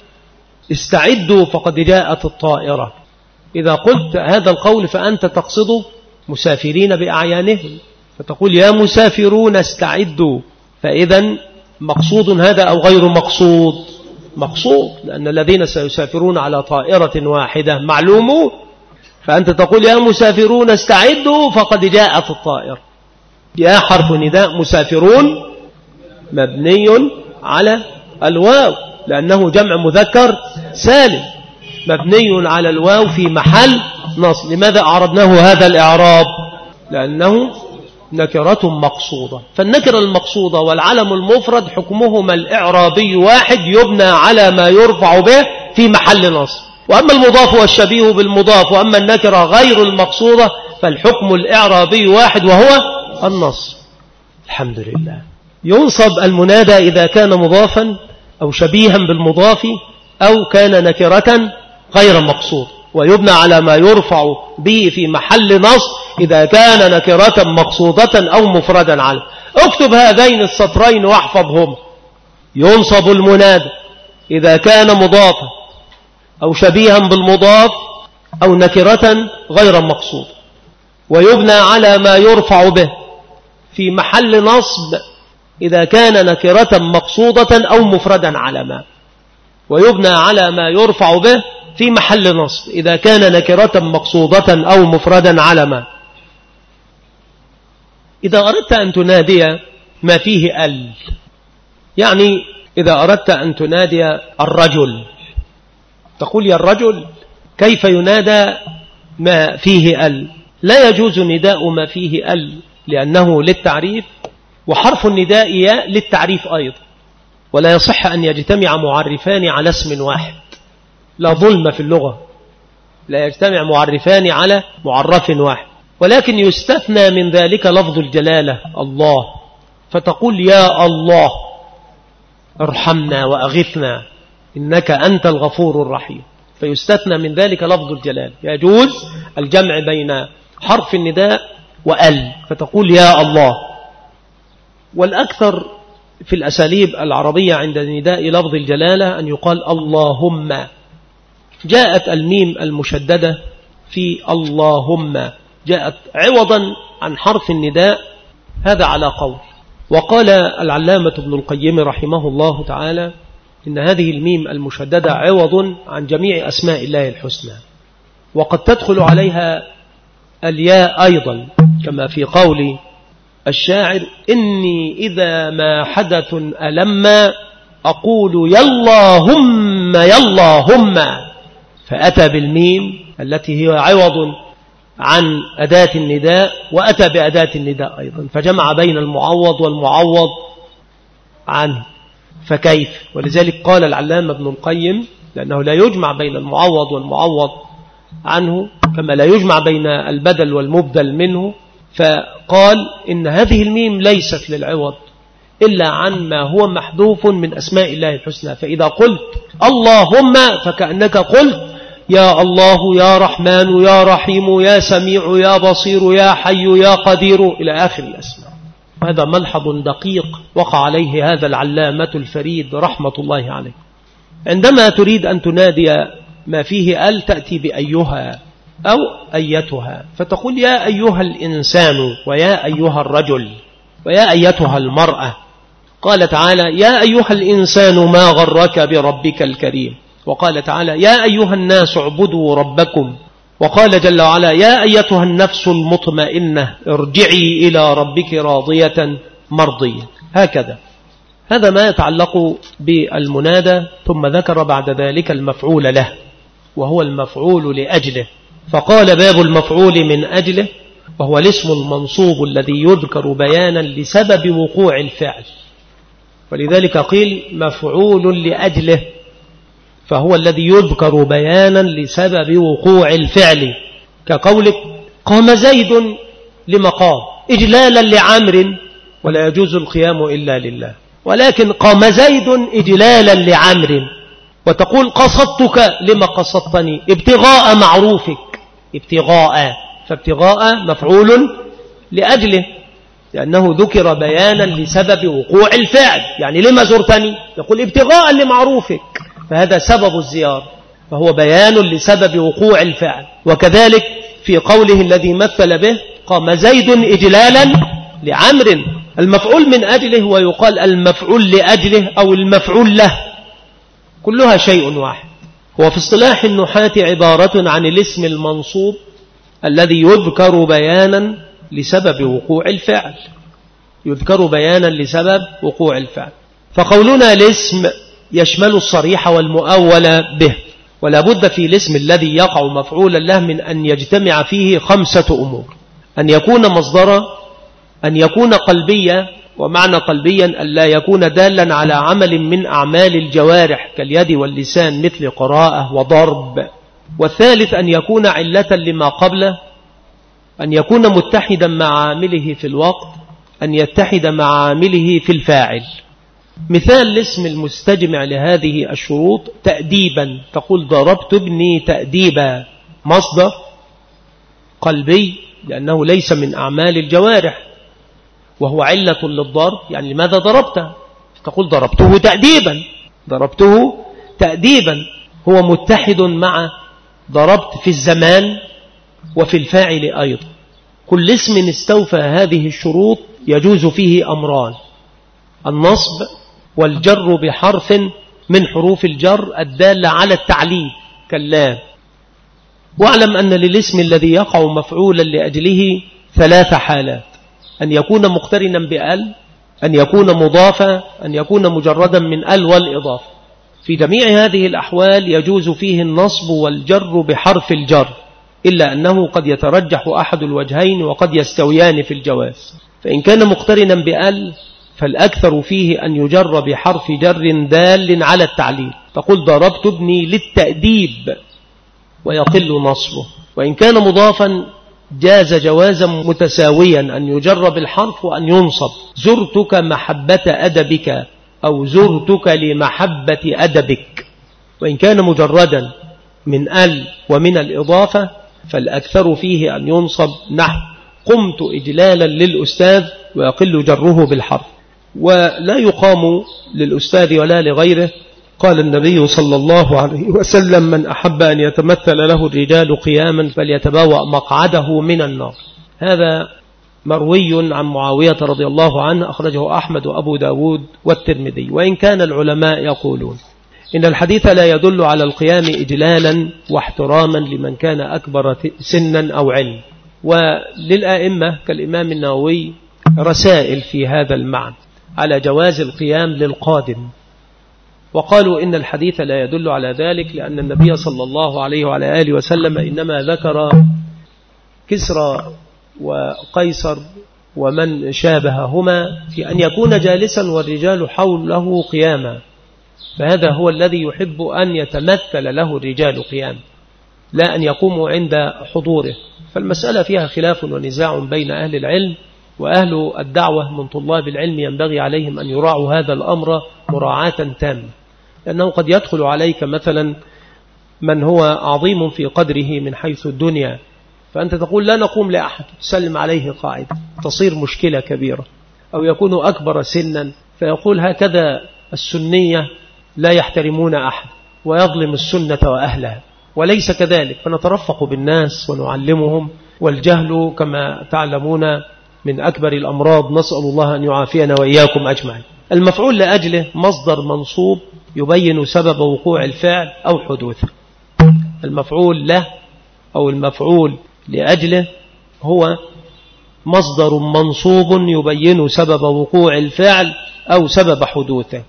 استعدوا فقد جاءت الطائرة. إذا قلت هذا القول فأنت تقصد مسافرين بأعيانهم، فتقول: يا مسافرون استعدوا. فإذا مقصود هذا أو غير مقصود؟ مقصود، لأن الذين سيسافرون على طائرة واحدة معلومون. فأنت تقول: يا مسافرون استعدوا فقد جاءت الطائرة. يا حرف نداء، مسافرون مبني على الواو لأنه جمع مذكر سالم، مبني على الواو في محل نصب. لماذا أعرضناه هذا الإعراب؟ لأنه نكرة مقصودة. فالنكرة المقصودة والعلم المفرد حكمهما الإعرابي واحد، يبنى على ما يرفع به في محل نصب. وأما المضاف والشبيه بالمضاف وأما النكرة غير المقصودة فالحكم الإعرابي واحد، وهو النصب. الحمد لله. ينصب المنادى إذا كان مضافا أو شبيها بالمضاف أو كان نكرة غير مقصود، ويبنى على ما يرفع به في محل نصب إذا كان نكرة مقصودة أو مفردا عليه. اكتب هذين السطرين واحفظهم. ينصب المنادى إذا كان مضافا أو شبيها بالمضاف أو نكرة غير مقصود، ويبنى على ما يرفع به في محل نصب إذا كان نكرة مقصودة أو مفردا علما، ويبنى على ما يرفع به في محل نصب إذا كان نكرة مقصودة أو مفردا علما. إذا أردت أن تنادي ما فيه ال، يعني إذا أردت أن تنادي الرجل، تقول: يا الرجل. كيف ينادى ما فيه ال؟ لا يجوز نداء ما فيه ال لأنه للتعريف، وحرف النداء يا للتعريف أيضا، ولا يصح أن يجتمع معرفان على اسم واحد. لا ظلم في اللغة، لا يجتمع معرفان على معرف واحد، ولكن يستثنى من ذلك لفظ الجلالة الله، فتقول: يا الله ارحمنا وأغثنا إنك أنت الغفور الرحيم، فيستثنى من ذلك لفظ الجلالة. يجوز الجمع بين حرف النداء وأل، فتقول: يا الله. والأكثر في الأساليب العربية عند نداء لفظ الجلالة أن يقال اللهم. جاءت الميم المشددة في اللهم، جاءت عوضا عن حرف النداء، هذا على قول. وقال العلامة ابن القيم رحمه الله تعالى إن هذه الميم المشددة عوض عن جميع أسماء الله الحسنى، وقد تدخل عليها الياء أيضا، كما في قول الشاعر: إني إذا ما حدث ألما أقول ياللهم ياللهم، فأتى بالميم التي هي عوض عن أداة النداء وأتى بأداة النداء أيضا، فجمع بين المعوض والمعوض عنه، فكيف؟ ولذلك قال العلامة ابن القيم لأنه لا يجمع بين المعوض والمعوض عنه كما لا يجمع بين البدل والمبدل منه، فقال إن هذه الميم ليست للعوض إلا عن ما هو محذوف من أسماء الله الحسنى. فإذا قلت اللهم فكأنك قلت يا الله يا رحمن يا رحيم يا سميع يا بصير يا حي يا قدير إلى آخر الأسماء. هذا ملحظ دقيق وقع عليه هذا العلامة الفريد رحمة الله عليه. عندما تريد أن تنادي ما فيه ال تأتي بأيها أو أيتها، فتقول يا أيها الإنسان ويا أيها الرجل ويا أيتها المرأة. قال تعالى يا أيها الإنسان ما غرك بربك الكريم، وقال تعالى يا أيها الناس اعبدوا ربكم، وقال جل وعلا يا أيتها النفس المطمئنة ارجعي إلى ربك راضية مرضية. هكذا هذا ما يتعلق بالمنادى. ثم ذكر بعد ذلك المفعول له وهو المفعول لأجله، فقال باب المفعول من أجله وهو الاسم المنصوب الذي يذكر بيانا لسبب وقوع الفعل، ولذلك قيل مفعول لأجله، فهو الذي يذكر بيانا لسبب وقوع الفعل، كقولك قام زيد لمقام إجلالا لعمر، ولا يجوز القيام إلا لله، ولكن قام زيد إجلالا لعمر. وتقول قصدتك لما قصدتني ابتغاء معروفك، ابتغاء، فابتغاء مفعول لأجله لأنه ذكر بيانا لسبب وقوع الفعل. يعني لما زرتني؟ يقول ابتغاء لمعروفك، فهذا سبب الزيارة، فهو بيان لسبب وقوع الفعل. وكذلك في قوله الذي مثل به قام زيد إجلالا لعمر، المفعول من أجله ويقال المفعول لأجله أو المفعول له، كلها شيء واحد. هو في اصطلاح النحاة عبارة عن الاسم المنصوب الذي يذكر بيانا لسبب وقوع الفعل، يذكر بيانا لسبب وقوع الفعل. فقولنا الاسم يشمل الصريح والمؤول به، ولا بد في الاسم الذي يقع مفعولا له من أن يجتمع فيه 5 أمور: أن يكون مصدرا، أن يكون قلبيا، ومعنى قلبيا أن لا يكون دالا على عمل من أعمال الجوارح كاليد واللسان مثل قراءة وضرب. والثالث أن يكون علة لما قبله، أن يكون متحدا مع عامله في الوقت، أن يتحد مع عامله في الفاعل. مثال الاسم المستجمع لهذه الشروط تأديبا، تقول ضربت ابني تأديبا، مصدر قلبي لأنه ليس من أعمال الجوارح وهو علة للضرب، يعني لماذا ضربته؟ تقول ضربته تأديبا، ضربته تأديبا، هو متحد مع ضربت في الزمان وفي الفاعل أيضا. كل اسم استوفى هذه الشروط يجوز فيه أمران: النصب والجر بحرف من حروف الجر الدالة على التعليل كاللام. واعلم أن للاسم الذي يقع مفعولا لأجله 3 حالات: أن يكون مقترنا بأل، أن يكون مضافا، أن يكون مجردا من أل والإضافة. في جميع هذه الأحوال يجوز فيه النصب والجر بحرف الجر، إلا أنه قد يترجح أحد الوجهين وقد يستويان في الجواز. فإن كان مقترنا بأل فالأكثر فيه أن يجر بحرف جر دال على التعليل، تقول ضربت ابني للتأديب ويقل نصبه. وإن كان مضافا جاز جوازا متساويا أن يجر بالحرف وأن ينصب: زرتك محبة أدبك أو زرتك لمحبة أدبك. وإن كان مجردا من ال ومن الإضافة فالأكثر فيه أن ينصب، نحو قمت إجلالا للأستاذ، ويقل جره بالحرف. ولا يقام للأستاذ ولا لغيره. قال النبي صلى الله عليه وسلم: من أحب أن يتمثل له الرجال قياما فليتبوأ مقعده من النار. هذا مروي عن معاوية رضي الله عنه، أخرجه أحمد وأبو داود والترمذي. وإن كان العلماء يقولون إن الحديث لا يدل على القيام إجلالا واحتراما لمن كان أكبر سنا أو علم. وللآئمة كالإمام النووي رسائل في هذا المعنى على جواز القيام للقادم، وقالوا إن الحديث لا يدل على ذلك، لأن النبي صلى الله عليه وعلى آله وسلم إنما ذكر كسرى وقيصر ومن شابههما في أن يكون جالسا والرجال حوله قياما، فهذا هو الذي يحب أن يتمثل له الرجال قياما، لا أن يقوموا عند حضوره. فالمسألة فيها خلاف ونزاع بين أهل العلم، وأهل الدعوة من طلاب العلم ينبغي عليهم أن يراعوا هذا الأمر مراعاة تامة، لأنه قد يدخل عليك مثلا من هو عظيم في قدره من حيث الدنيا، فأنت تقول لا نقوم لأحد، تسلم عليه قاعدة، تصير مشكلة كبيرة. أو يكون أكبر سنا فيقول هكذا السنية لا يحترمون أحد، ويظلم السنة وأهلها، وليس كذلك. فنترفق بالناس ونعلمهم، والجهل كما تعلمون من أكبر الأمراض، نسأل الله أن يعافينا وإياكم أجمعين. المفعول لأجله مصدر منصوب يبين سبب وقوع الفعل أو حدوثه. المفعول له أو المفعول لأجله هو مصدر منصوب يبين سبب وقوع الفعل أو سبب حدوثه.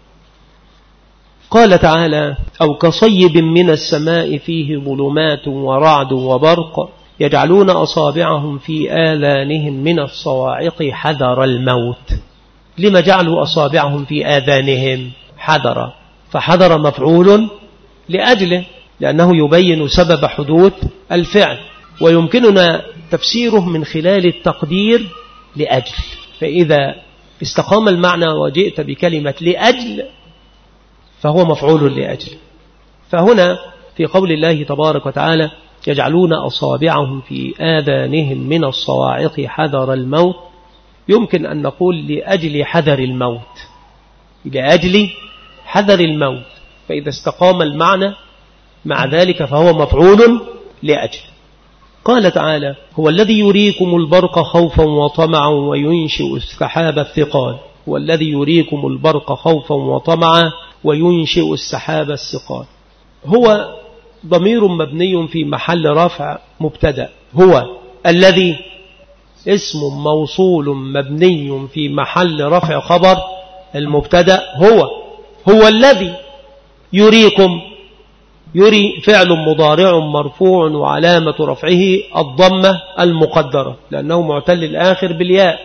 قال تعالى: أو كصيب من السماء فيه ظلمات ورعد وبرق يجعلون أصابعهم في آذانهم من الصواعق حذر الموت. لما جعلوا أصابعهم في آذانهم؟ حذر، فحذر مفعول لأجله، لأنه يبين سبب حدوث الفعل، ويمكننا تفسيره من خلال التقدير لأجل. فإذا استقام المعنى وجئت بكلمة لأجل فهو مفعول لأجل. فهنا في قول الله تبارك وتعالى: يجعلون أصابعهم في آذانهم من الصواعق حذر الموت، يمكن أن نقول لأجل حذر الموت، لأجل حذر الموت. فإذا استقام المعنى مع ذلك فهو مفعول لأجل. قال تعالى: هو الذي يريكم البرق خوفا وطمعا وينشئ السحاب الثقال. هو الذي يريكم البرق خوفا وطمعا وينشئ السحاب الثقال. هو ضمير مبني في محل رفع مبتدأ. هو الذي اسم موصول مبني في محل رفع خبر المبتدأ. هو الذي يريكم. يري فعل مضارع مرفوع وعلامة رفعه الضمة المقدرة لأنه معتل الآخر بالياء.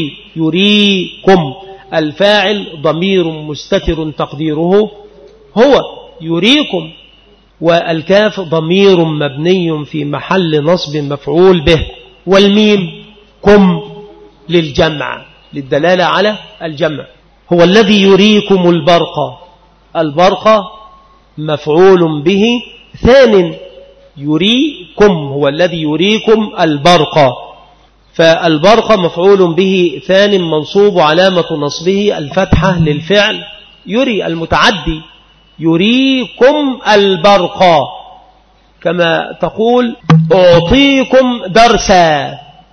يريكم. الفاعل ضمير مستتر تقديره هو يريكم، والكاف ضمير مبني في محل نصب مفعول به، والميم كم للجمع للدلالة على الجمع. هو الذي يريكم البرق. البرق مفعول به ثان. يريكم هو الذي يريكم البرق، فالبرق مفعول به ثان منصوب علامة نصبه الفتحة للفعل يري المتعدي. يريكم البرق، كما تقول أعطيكم درسا،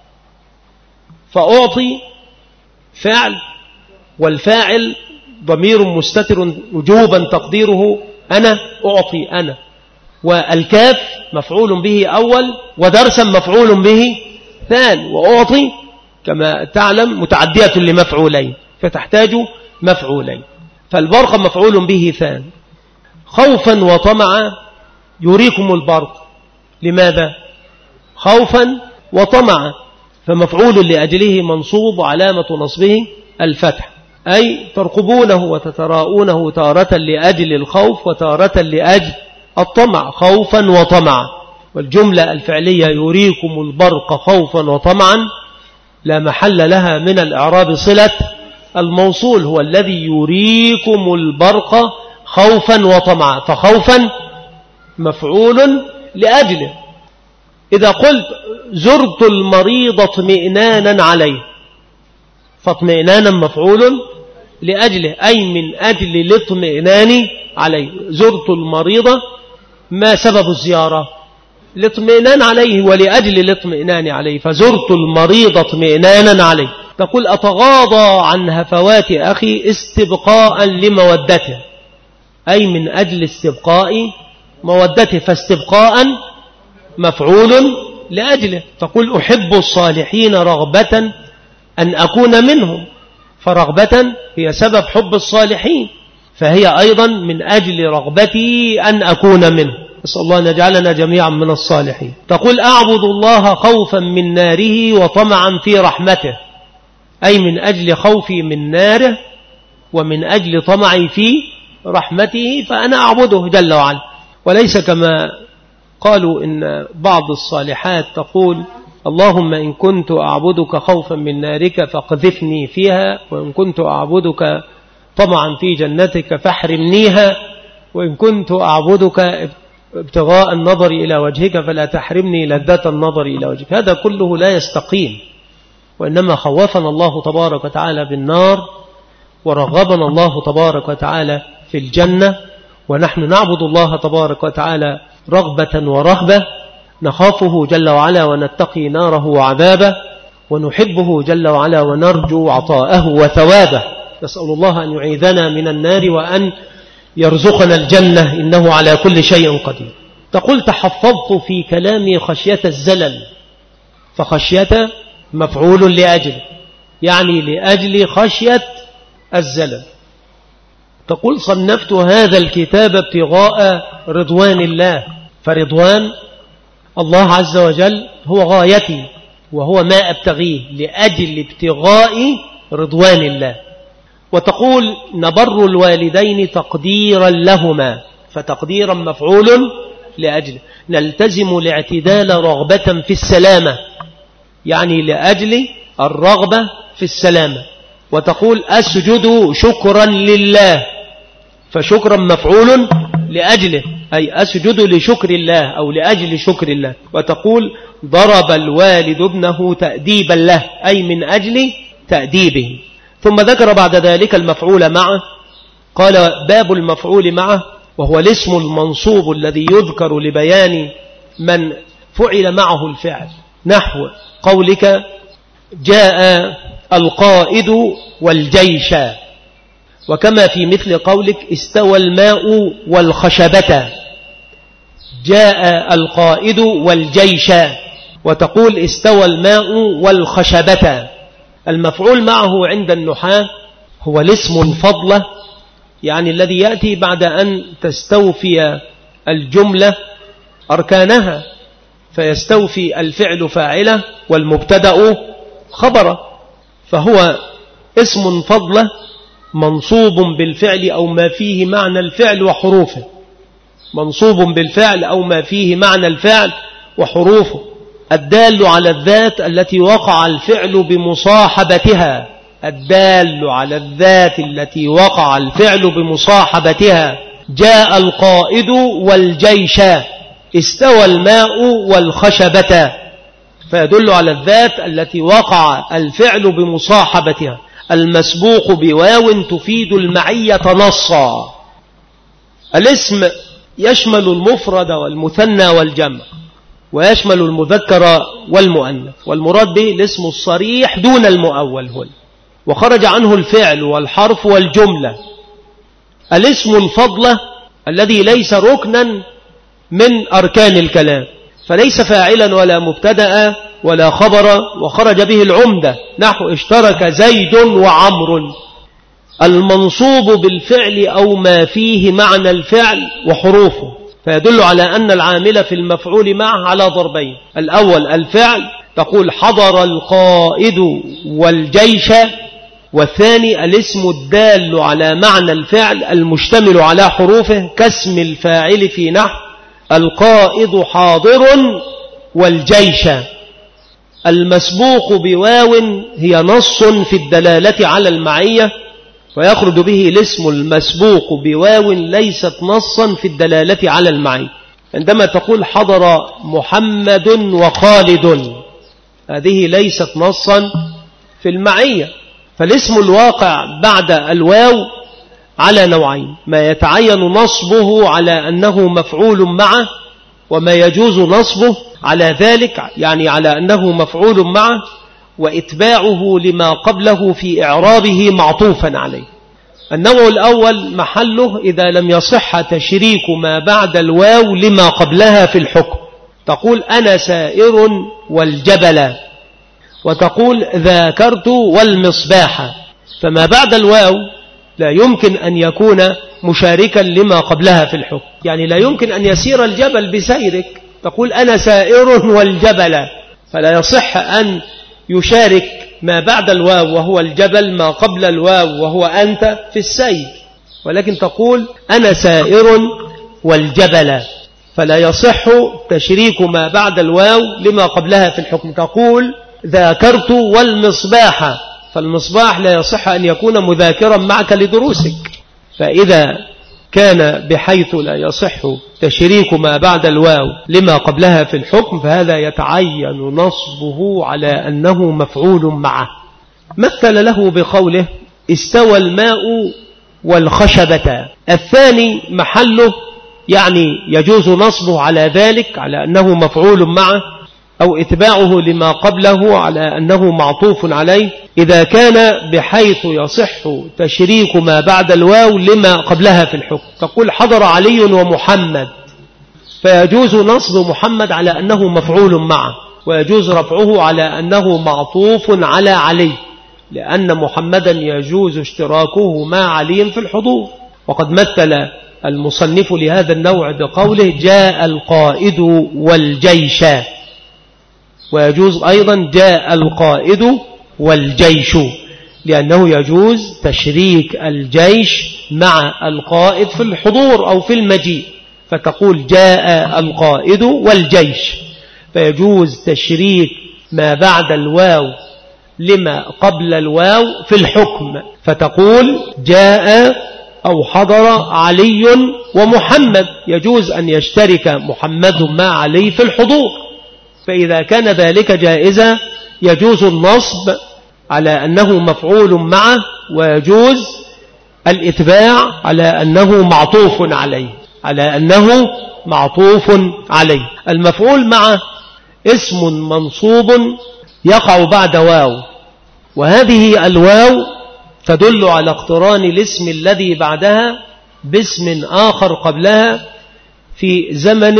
فأعطي فعل والفاعل ضمير مستتر وجوبا تقديره أنا أعطي أنا، والكاف مفعول به أول ودرسا مفعول به ثان، وأعطي كما تعلم متعدية لمفعولين فتحتاج مفعولين. فالبرق مفعول به ثان. خوفا وطمعا يريكم البرق. لماذا؟ خوفا وطمعا، فمفعول لأجله منصوب علامة نصبه الفتح، أي ترقبونه وتتراءونه تارة لأجل الخوف وتارة لأجل الطمع. خوفا وطمعا. والجملة الفعلية يريكم البرق خوفا وطمعا لا محل لها من الإعراب صلة الموصول. هو الذي يريكم البرق خوفا وطمعا، فخوفا مفعول لأجله. إذا قلت زرت المريض اطمئنانا عليه، فاطمئنانا مفعول لأجله، أي من أجل الاطمئنان عليه. زرت المريض، ما سبب الزيارة؟ الاطمئنان عليه ولأجل الاطمئنان عليه، فزرت المريض اطمئنانا عليه. تقول أتغاضى عن هفوات أخي استبقاء لمودته، أي من أجل استبقاء مودته، فاستبقاء مفعول لأجله. تقول أحب الصالحين رغبة أن أكون منهم، فرغبة هي سبب حب الصالحين، فهي أيضا من أجل رغبتي أن أكون منه. نسأل الله أن يجعلنا جميعا من الصالحين. تقول أعبد الله خوفا من ناره وطمعا في رحمته، أي من أجل خوفي من ناره ومن أجل طمعي في رحمته فأنا أعبده جل وعلا، وليس كما قالوا إن بعض الصالحات تقول اللهم إن كنت أعبدك خوفا من نارك فاقذفني فيها، وإن كنت أعبدك طمعا في جنتك فاحرمنيها، وإن كنت أعبدك ابتغاء النظر إلى وجهك فلا تحرمني لذة النظر إلى وجهك. هذا كله لا يستقيم، وإنما خوفنا الله تبارك وتعالى بالنار ورغبنا الله تبارك وتعالى في الجنة، ونحن نعبد الله تبارك وتعالى رغبة ورهبة، نخافه جل وعلا ونتقي ناره وعذابه، ونحبه جل وعلا ونرجو عطاءه وثوابه. نسأل الله أن يعيذنا من النار وأن يرزقنا الجنة إنه على كل شيء قدير. تقول تحفظت في كلامي خشية الزلل، فخشية مفعول لأجل، يعني لأجل خشية الزلل. تقول صنفت هذا الكتاب ابتغاء رضوان الله، فرضوان الله عز وجل هو غايتي وهو ما أبتغيه لأجل ابتغاء رضوان الله. وتقول نبر الوالدين تقديرا لهما، فتقديرا مفعول لأجل، نلتزم الاعتدال رغبة في السلامة، يعني لأجل الرغبة في السلامة. وتقول أسجد شكرا لله، فشكرا مفعول لأجله، أي أسجد لشكر الله أو لأجل شكر الله. وتقول ضرب الوالد ابنه تأديبا له، أي من أجل تأديبه. ثم ذكر بعد ذلك المفعول معه، قال باب المفعول معه، وهو الاسم المنصوب الذي يذكر لبيان من فعل معه الفعل، نحو قولك جاء القائد والجيش، وكما في مثل قولك استوى الماء والخشبة، جاء القائد والجيش، وتقول استوى الماء والخشبة. المفعول معه عند النحاة هو الاسم الفضلة، يعني الذي يأتي بعد أن تستوفي الجملة أركانها، فيستوفي الفعل فاعله والمبتدأ خبره، فهو اسم فضلة منصوب بالفعل أو ما فيه معنى الفعل وحروفه، منصوب بالفعل أو ما فيه معنى الفعل وحروفه، الدال على الذات التي وقع الفعل بمصاحبتها، الدال على الذات التي وقع الفعل بمصاحبتها. جاء القائد والجيش، استوى الماء والخشبة، فيدل على الذات التي وقع الفعل بمصاحبتها. المسبوق بواو تفيد المعية نصا. الاسم يشمل المفرد والمثنى والجمع، ويشمل المذكر والمؤنث، والمراد به الاسم الصريح دون المؤول هنا، وخرج عنه الفعل والحرف والجملة. الاسم الفضلة الذي ليس ركنا من أركان الكلام، فليس فاعلا ولا مبتدأ ولا خبر، وخرج به العمدة، نحو اشترك زيد وعمر. المنصوب بالفعل أو ما فيه معنى الفعل وحروفه، فيدل على أن العامل في المفعول معه على ضربين: الأول الفعل، تقول حضر القائد والجيش، والثاني الاسم الدال على معنى الفعل المشتمل على حروفه كاسم الفاعل في نحو القائد حاضر والجيش. المسبوق بواو هي نص في الدلالة على المعية، ويخرج به الاسم المسبوق بواو ليست نصا في الدلالة على المعية. عندما تقول حضر محمد وخالد، هذه ليست نصا في المعية. فالاسم الواقع بعد الواو على نوعين: ما يتعين نصبه على أنه مفعول معه، وما يجوز نصبه على ذلك، يعني على أنه مفعول معه وإتباعه لما قبله في إعرابه معطوفا عليه. النوع الأول محله إذا لم يصح تشريك ما بعد الواو لما قبلها في الحكم. تقول أنا سائر والجبل، وتقول ذاكرت والمصباح، فما بعد الواو لا يمكن أن يكون مشاركا لما قبلها في الحكم. يعني لا يمكن أن يسير الجبل بسيرك، تقول أنا سائر والجبل، فلا يصح أن يشارك ما بعد الواو وهو الجبل ما قبل الواو وهو أنت في السير، ولكن تقول أنا سائر والجبل، فلا يصح تشريك ما بعد الواو لما قبلها في الحكم. تقول ذاكرت والمصباح، فالمصباح لا يصح أن يكون مذاكرا معك لدروسك. فإذا كان بحيث لا يصح تشريك ما بعد الواو لما قبلها في الحكم فهذا يتعين نصبه على أنه مفعول معه. مثل له بقوله استوى الماء والخشبة. الثاني محله يعني يجوز نصبه على ذلك على أنه مفعول معه، أو إتباعه لما قبله على أنه معطوف عليه إذا كان بحيث يصح تشريك ما بعد الواو لما قبلها في الحكم. تقول حضر علي ومحمد، فيجوز نصب محمد على أنه مفعول معه، ويجوز رفعه على أنه معطوف على علي، لأن محمدا يجوز اشتراكه مع علي في الحضور. وقد مثل المصنف لهذا النوع بقوله جاء القائد والجيش، ويجوز أيضا جاء القائد والجيش، لأنه يجوز تشريك الجيش مع القائد في الحضور أو في المجيء، فتقول جاء القائد والجيش، فيجوز تشريك ما بعد الواو لما قبل الواو في الحكم، فتقول جاء أو حضر علي ومحمد، يجوز أن يشترك محمد مع علي في الحضور، فإذا كان ذلك جائزا يجوز النصب على أنه مفعول معه، ويجوز الإتباع على أنه معطوف عليه، على أنه معطوف عليه. المفعول معه اسم منصوب يقع بعد واو، وهذه الواو تدل على اقتران الاسم الذي بعدها باسم آخر قبلها في زمن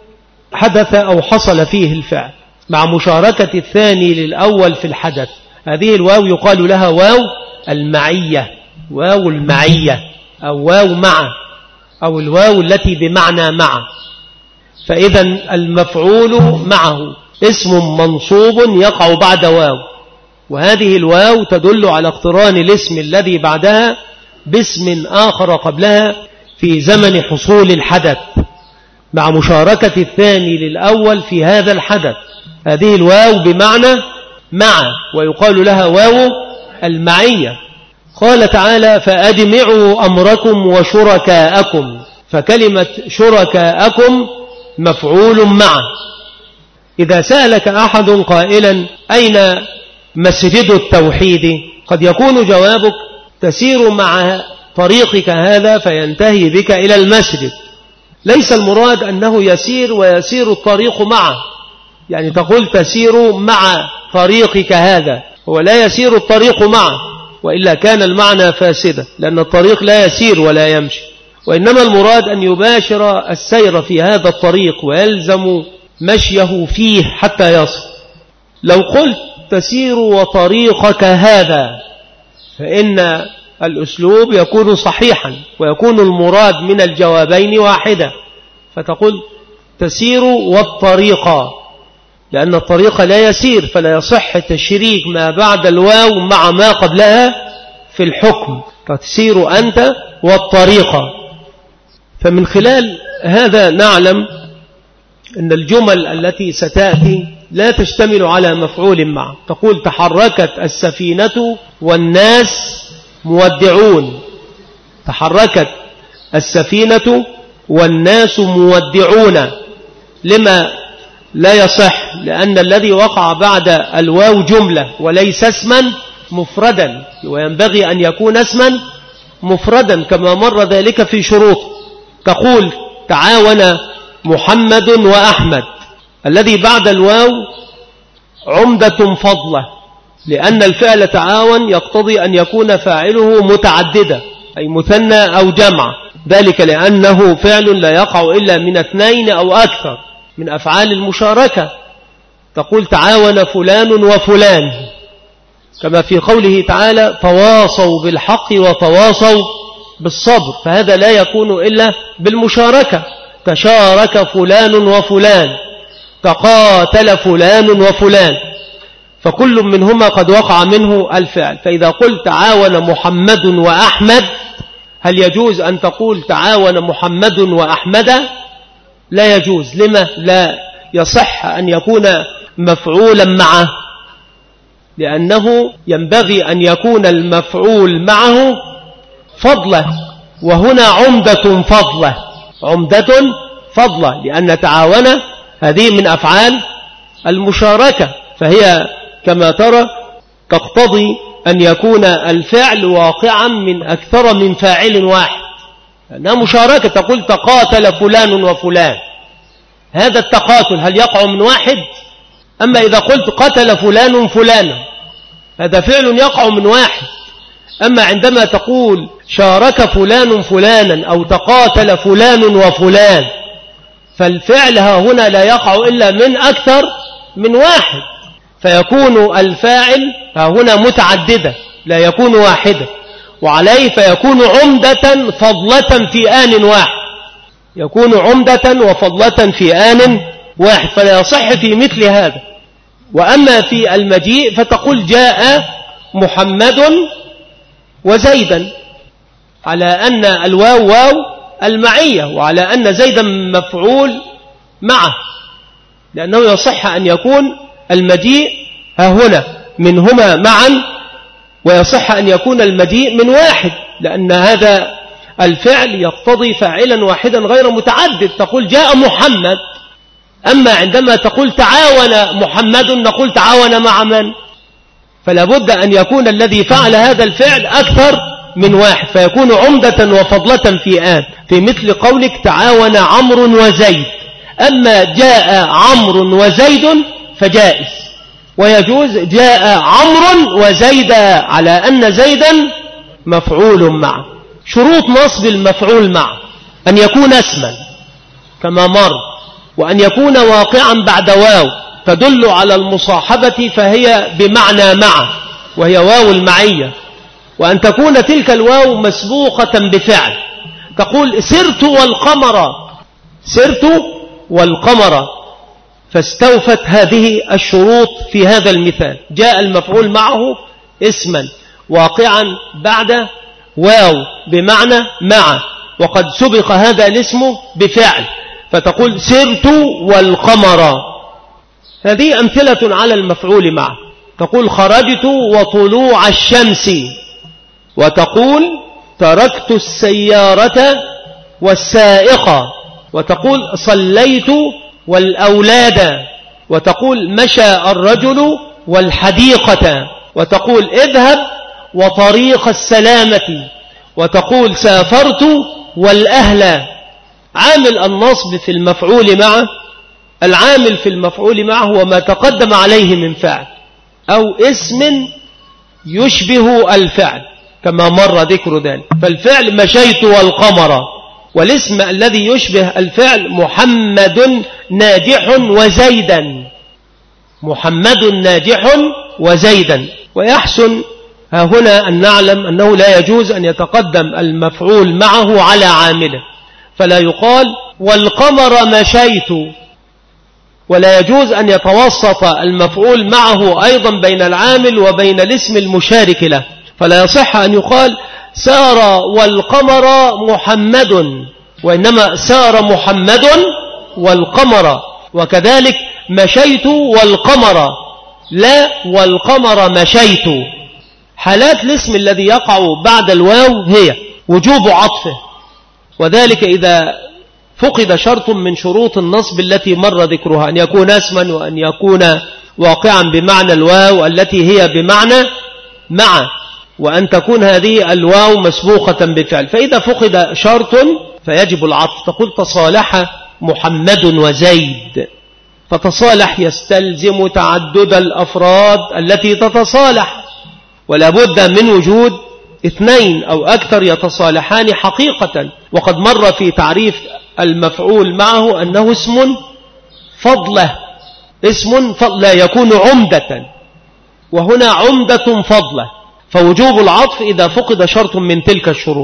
حدث أو حصل فيه الفعل، مع مشاركة الثاني للأول في الحدث. هذه الواو يقال لها واو المعية، واو المعية، أو واو مع، أو الواو التي بمعنى مع. فإذا المفعول معه اسم منصوب يقع بعد واو، وهذه الواو تدل على اقتران الاسم الذي بعدها باسم آخر قبلها في زمن حصول الحدث، مع مشاركة الثاني للأول في هذا الحدث. هذه الواو بمعنى مع، ويقال لها واو المعية. قال تعالى فأجمعوا أمركم وشركاءكم، فكلمة شركاءكم مفعول معه. إذا سألك أحد قائلا أين مسجد التوحيد، قد يكون جوابك تسير مع طريقك هذا فينتهي بك إلى المسجد. ليس المراد أنه يسير ويسير الطريق معه، يعني تقول تسير مع طريقك هذا، هو لا يسير الطريق معه، وإلا كان المعنى فاسدا، لأن الطريق لا يسير ولا يمشي، وإنما المراد أن يباشر السير في هذا الطريق ويلزم مشيه فيه حتى يصل. لو قلت تسير وطريقك هذا فإن الأسلوب يكون صحيحا، ويكون المراد من الجوابين واحدة، فتقول تسير والطريقة، لأن الطريقة لا يسير، فلا يصح تشريك ما بعد الواو مع ما قبلها في الحكم، فتسير أنت والطريقة. فمن خلال هذا نعلم أن الجمل التي ستأتي لا تشتمل على مفعول معه. تقول تحركت السفينة والناس مودعون، تحركت السفينة والناس مودعون، لما لا يصح؟ لأن الذي وقع بعد الواو جملة وليس اسما مفردا، وينبغي أن يكون اسما مفردا كما مر ذلك في شروط. تقول تعاون محمد وأحمد، الذي بعد الواو عمدة فضلة، لأن الفعل تعاون يقتضي أن يكون فاعله متعددة، أي مثنى أو جمع، ذلك لأنه فعل لا يقع إلا من اثنين أو أكثر من أفعال المشاركة. تقول تعاون فلان وفلان، كما في قوله تعالى تواصوا بالحق وتواصوا بالصبر، فهذا لا يكون إلا بالمشاركة. تشارك فلان وفلان، تقاتل فلان وفلان، فكل منهما قد وقع منه الفعل. فإذا قلت تعاون محمد وأحمد، هل يجوز أن تقول تعاون محمد وأحمد؟ لا يجوز. لما لا يصح أن يكون مفعولا معه؟ لأنه ينبغي أن يكون المفعول معه فضلة، وهنا عمدة فضلة، عمدة فضلة، لأن تعاون هذه من أفعال المشاركة، فهي كما ترى تقتضي أن يكون الفعل واقعا من أكثر من فاعل واحد، لأنها مشاركة. تقول تقاتل فلان وفلان، هذا التقاتل هل يقع من واحد؟ أما إذا قلت قتل فلان فلانا، هذا فعل يقع من واحد. أما عندما تقول شارك فلان فلانا أو تقاتل فلان وفلان، فالفعل هنا لا يقع إلا من أكثر من واحد، فيكون الفاعل هنا متعددة لا يكون واحدة، وعليه فيكون عمدة فضلة في آن واحد، يكون عمدة وفضلة في آن واحد، فلا يصح في مثل هذا. وأما في المجيء فتقول جاء محمد وزيدا، على أن الواو واو المعية، وعلى أن زيدا مفعول معه، لأنه يصح أن يكون المجيء هنا منهما معا، ويصح أن يكون المجيء من واحد، لأن هذا الفعل يقتضي فاعلا واحدا غير متعدد. تقول جاء محمد، أما عندما تقول تعاون محمد نقول تعاون مع من؟ فلا بد أن يكون الذي فعل هذا الفعل أكثر من واحد، فيكون عمدة وفضلة في آن، في مثل قولك تعاون عمرو وزيد. أما جاء عمرو وزيد فجائز، ويجوز جاء عمرو وزيد، على أن زيدا مفعول معه. شروط نصب المفعول معه أن يكون اسما كما مر، وأن يكون واقعا بعد واو تدل على المصاحبة فهي بمعنى مع، وهي واو المعية، وأن تكون تلك الواو مسبوقة بفعل. تقول سرت والقمر، سرت والقمر، فاستوفت هذه الشروط في هذا المثال. جاء المفعول معه اسما واقعا بعد واو بمعنى مع، وقد سبق هذا الاسم بفعل، فتقول سرت والقمر. هذه أمثلة على المفعول معه. تقول خرجت وطلوع الشمس، وتقول تركت السيارة والسائقة، وتقول صليت والأولاد، وتقول مشى الرجل والحديقة، وتقول اذهب وطريق السلامة، وتقول سافرت والأهل. عامل النصب في المفعول معه، العامل في المفعول معه هو ما تقدم عليه من فعل أو اسم يشبه الفعل كما مر ذكر ذلك. فالفعل مشيت والقمر، والاسم الذي يشبه الفعل محمد ناجح وزيدا، محمد ناجح وزيدا. ويحسن هنا أن نعلم أنه لا يجوز أن يتقدم المفعول معه على عامله، فلا يقال والقمر مشيت، ولا يجوز أن يتوسط المفعول معه أيضا بين العامل وبين الاسم المشارك له، فلا يصح أن يقال سار والقمر محمد، وإنما سار محمد والقمر. وكذلك مشيت والقمر، لا والقمر مشيت. حالات الاسم الذي يقع بعد الواو هي وجوب عطفه، وذلك إذا فقد شرط من شروط النصب التي مر ذكرها، أن يكون اسما، وأن يكون واقعا بمعنى الواو التي هي بمعنى مع، وأن تكون هذه الواو مسبوقة بفعل. فإذا فقد شرط فيجب العطف. تقول تصالح محمد وزيد، فتصالح يستلزم تعدد الأفراد التي تتصالح، ولا بد من وجود اثنين أو أكثر يتصالحان حقيقة. وقد مر في تعريف المفعول معه أنه اسم فضلة، اسم لا يكون عمدة، وهنا عمدة فضلة، فوجوب العطف إذا فقد شرط من تلك الشروط.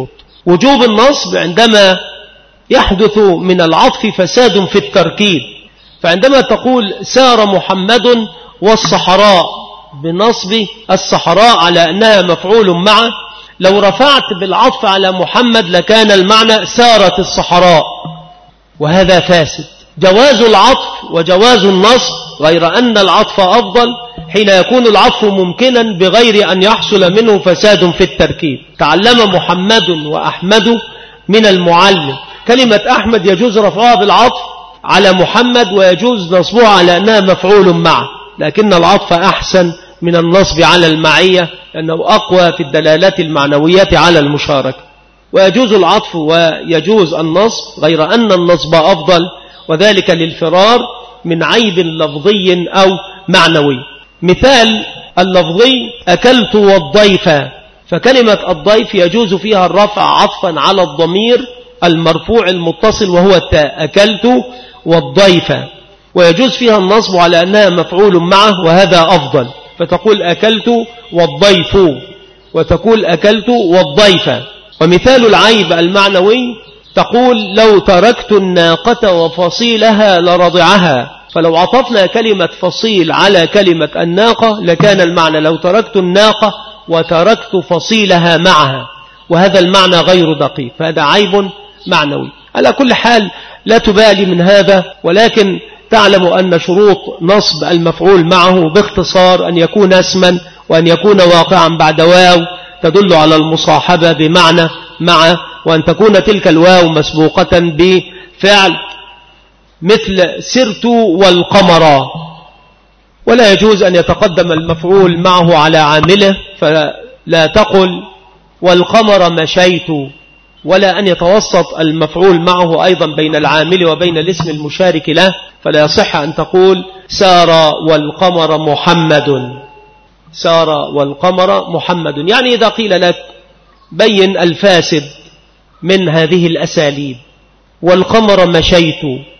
وجوب النصب عندما يحدث من العطف فساد في التركيب، فعندما تقول سار محمد والصحراء بنصب الصحراء على أنها مفعول معه، لو رفعت بالعطف على محمد لكان المعنى سارت الصحراء، وهذا فاسد. جواز العطف وجواز النصب، غير أن العطف أفضل حين يكون العطف ممكنا بغير أن يحصل منه فساد في التركيب. تعلم محمد وأحمد من المعلم، كلمة أحمد يجوز رفعها بالعطف على محمد ويجوز نصبها على أنها مفعول معه، لكن العطف أحسن من النصب على المعية لأنه أقوى في الدلالات المعنوية على المشاركة. ويجوز العطف ويجوز النصب، غير أن النصب أفضل، وذلك للفرار من عيب لفظي أو معنوي. مثال اللفظي أكلت والضيف، فكلمة الضيف يجوز فيها الرفع عطفا على الضمير المرفوع المتصل وهو التاء، أكلت والضيف، ويجوز فيها النصب على أنها مفعول معه وهذا أفضل، فتقول أكلت والضيف وتقول أكلت والضيف. ومثال العيب المعنوي تقول لو تركت الناقة وفصيلها لرضعها، فلو عطفنا كلمة فصيل على كلمة الناقة لكان المعنى لو تركت الناقة وتركت فصيلها معها، وهذا المعنى غير دقيق، فهذا عيب معنوي. على كل حال لا تبالي من هذا، ولكن تعلم أن شروط نصب المفعول معه باختصار أن يكون اسما، وأن يكون واقعا بعد واو تدل على المصاحبة بمعنى مع، وأن تكون تلك الواو مسبوقة بفعل مثل سرت والقمر، ولا يجوز أن يتقدم المفعول معه على عامله، فلا تقل والقمر مشيت، ولا أن يتوسط المفعول معه أيضا بين العامل وبين الاسم المشارك له، فلا يصح أن تقول سار والقمر محمد، سار والقمر محمد. يعني إذا قيل لك بين الفاسد من هذه الأساليب، والقمر مشيت،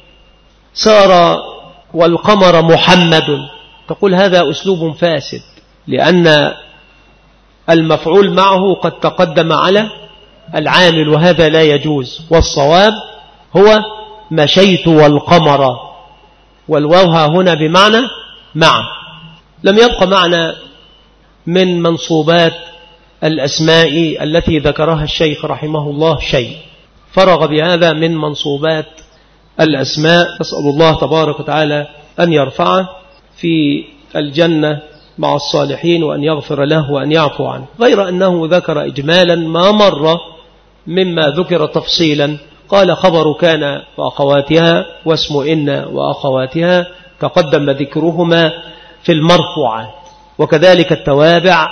سار والقمر محمد، تقول هذا أسلوب فاسد، لأن المفعول معه قد تقدم على العامل وهذا لا يجوز، والصواب هو مشيت والقمر، والواو هنا بمعنى مع. لم يبقى معنا من منصوبات الأسماء التي ذكرها الشيخ رحمه الله شيء، فرغ بهذا من منصوبات الأسماء. نسأل الله تبارك وتعالى أن يرفعه في الجنة مع الصالحين، وأن يغفر له وأن يعفو عنه. غير أنه ذكر إجمالا ما مر مما ذكر تفصيلا، قال خبر كان وأخواتها واسم إن وأخواتها تقدم ذكرهما في المرفوعات، وكذلك التوابع،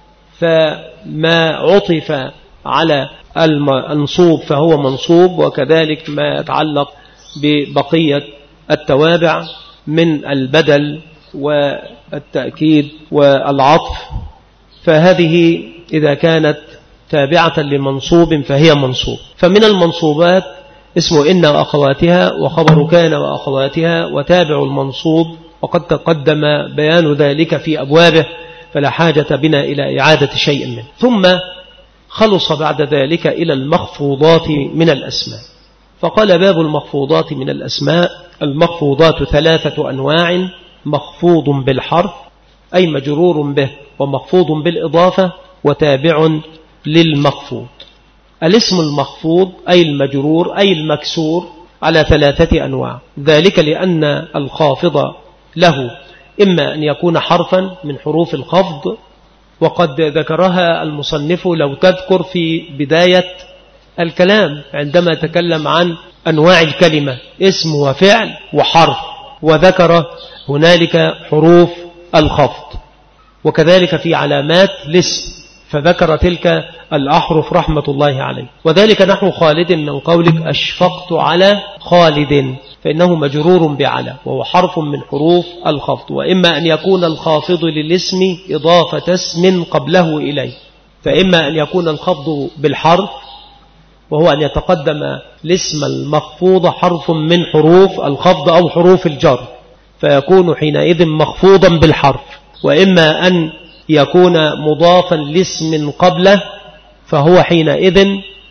فما عطف على المنصوب فهو منصوب، وكذلك ما يتعلق ببقية التوابع من البدل والتأكيد والعطف، فهذه إذا كانت تابعة لمنصوب فهي منصوب. فمن المنصوبات اسم إن وأخواتها وخبر كان وأخواتها وتابع المنصوب، وقد تقدم بيان ذلك في أبوابه فلا حاجة بنا إلى إعادة شيء منه. ثم خلص بعد ذلك إلى المخفوضات من الأسماء، فقال باب المخفوضات من الأسماء: المخفوضات 3 أنواع: مخفوض بالحرف أي مجرور به، ومخفوض بالإضافة، وتابع للمخفوض. الاسم المخفوض أي المجرور أي المكسور على 3 أنواع، ذلك لأن الخافض له إما أن يكون حرفا من حروف الخفض، وقد ذكرها المصنف لو تذكر في بداية الكلام عندما تكلم عن أنواع الكلمة، اسم وفعل وحرف، وذكر هنالك حروف الخفض، وكذلك في علامات الاسم فذكر تلك الأحرف رحمة الله عليه. وذلك نحو خالد من قولك أشفقت على خالد، فإنه مجرور بعلى وهو حرف من حروف الخفض. وإما أن يكون الخافض للاسم إضافة اسم قبله إليه، فإما أن يكون الخفض بالحرف وهو أن يتقدم الاسم المخفوض حرف من حروف الخفض أو حروف الجر فيكون حينئذ مخفوضا بالحرف، وإما أن يكون مضافا لاسم قبله فهو حينئذ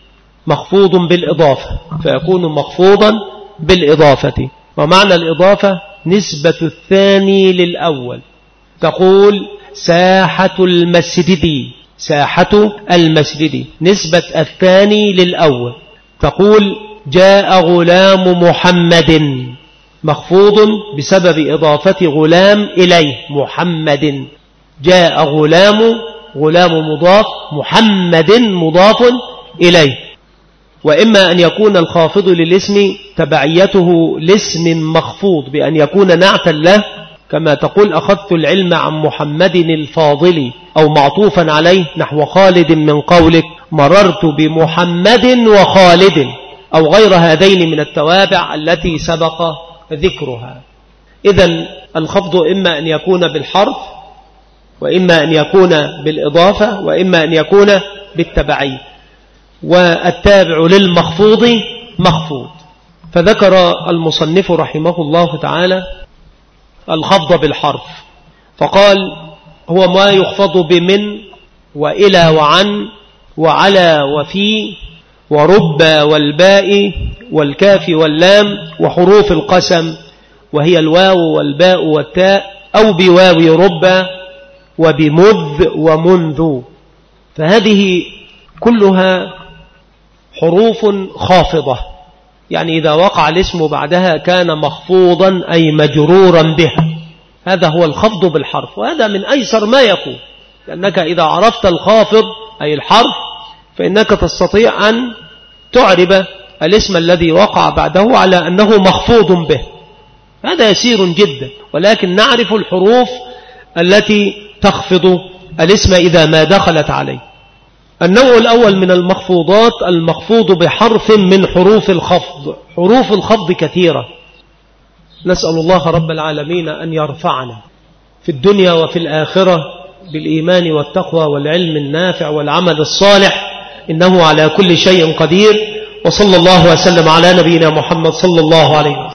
مخفوض بالإضافة، فيكون مخفوضا بالإضافة. ومعنى الإضافة نسبة الثاني للأول. تقول ساحة المسجد، ساحة المسجد نسبة الثاني للأول. تقول جاء غلام محمد، مخفوض بسبب إضافة غلام إليه، محمد. جاء غلام، غلام مضاف، محمد مضاف إليه. وإما أن يكون الخافض للاسم تبعيته لاسم مخفوض بأن يكون نعتا له، كما تقول أخذت العلم عن محمد الفاضل، أو معطوفا عليه نحو خالد من قولك مررت بمحمد وخالد، أو غير هذين من التوابع التي سبق ذكرها. إذن الخفض إما أن يكون بالحرف، وإما أن يكون بالإضافة، وإما أن يكون بالتبعي. والتابع للمخفوض مخفوض. فذكر المصنف رحمه الله تعالى الخفض بالحرف، فقال هو ما يخفض بمن وإلى وعن وعلى وفي ورب والباء والكاف واللام وحروف القسم، وهي الواو والباء والتاء، أو بواو رب وبمذ ومنذ. فهذه كلها حروف خافضة، يعني إذا وقع الاسم بعدها كان مخفوضا أي مجرورا بها. هذا هو الخفض بالحرف، وهذا من أيسر ما يكون، لأنك إذا عرفت الخافض أي الحرف فإنك تستطيع أن تعرب الاسم الذي وقع بعده على أنه مخفوض به. هذا يسير جدا، ولكن نعرف الحروف التي تخفض الاسم إذا ما دخلت عليه. النوع الأول من المخفوضات المخفوض بحرف من حروف الخفض. حروف الخفض كثيرة، نسأل الله رب العالمين أن يرفعنا في الدنيا وفي الآخرة بالإيمان والتقوى والعلم النافع والعمل الصالح، إنه على كل شيء قدير. وصلى الله وسلم على نبينا محمد صلى الله عليه وسلم.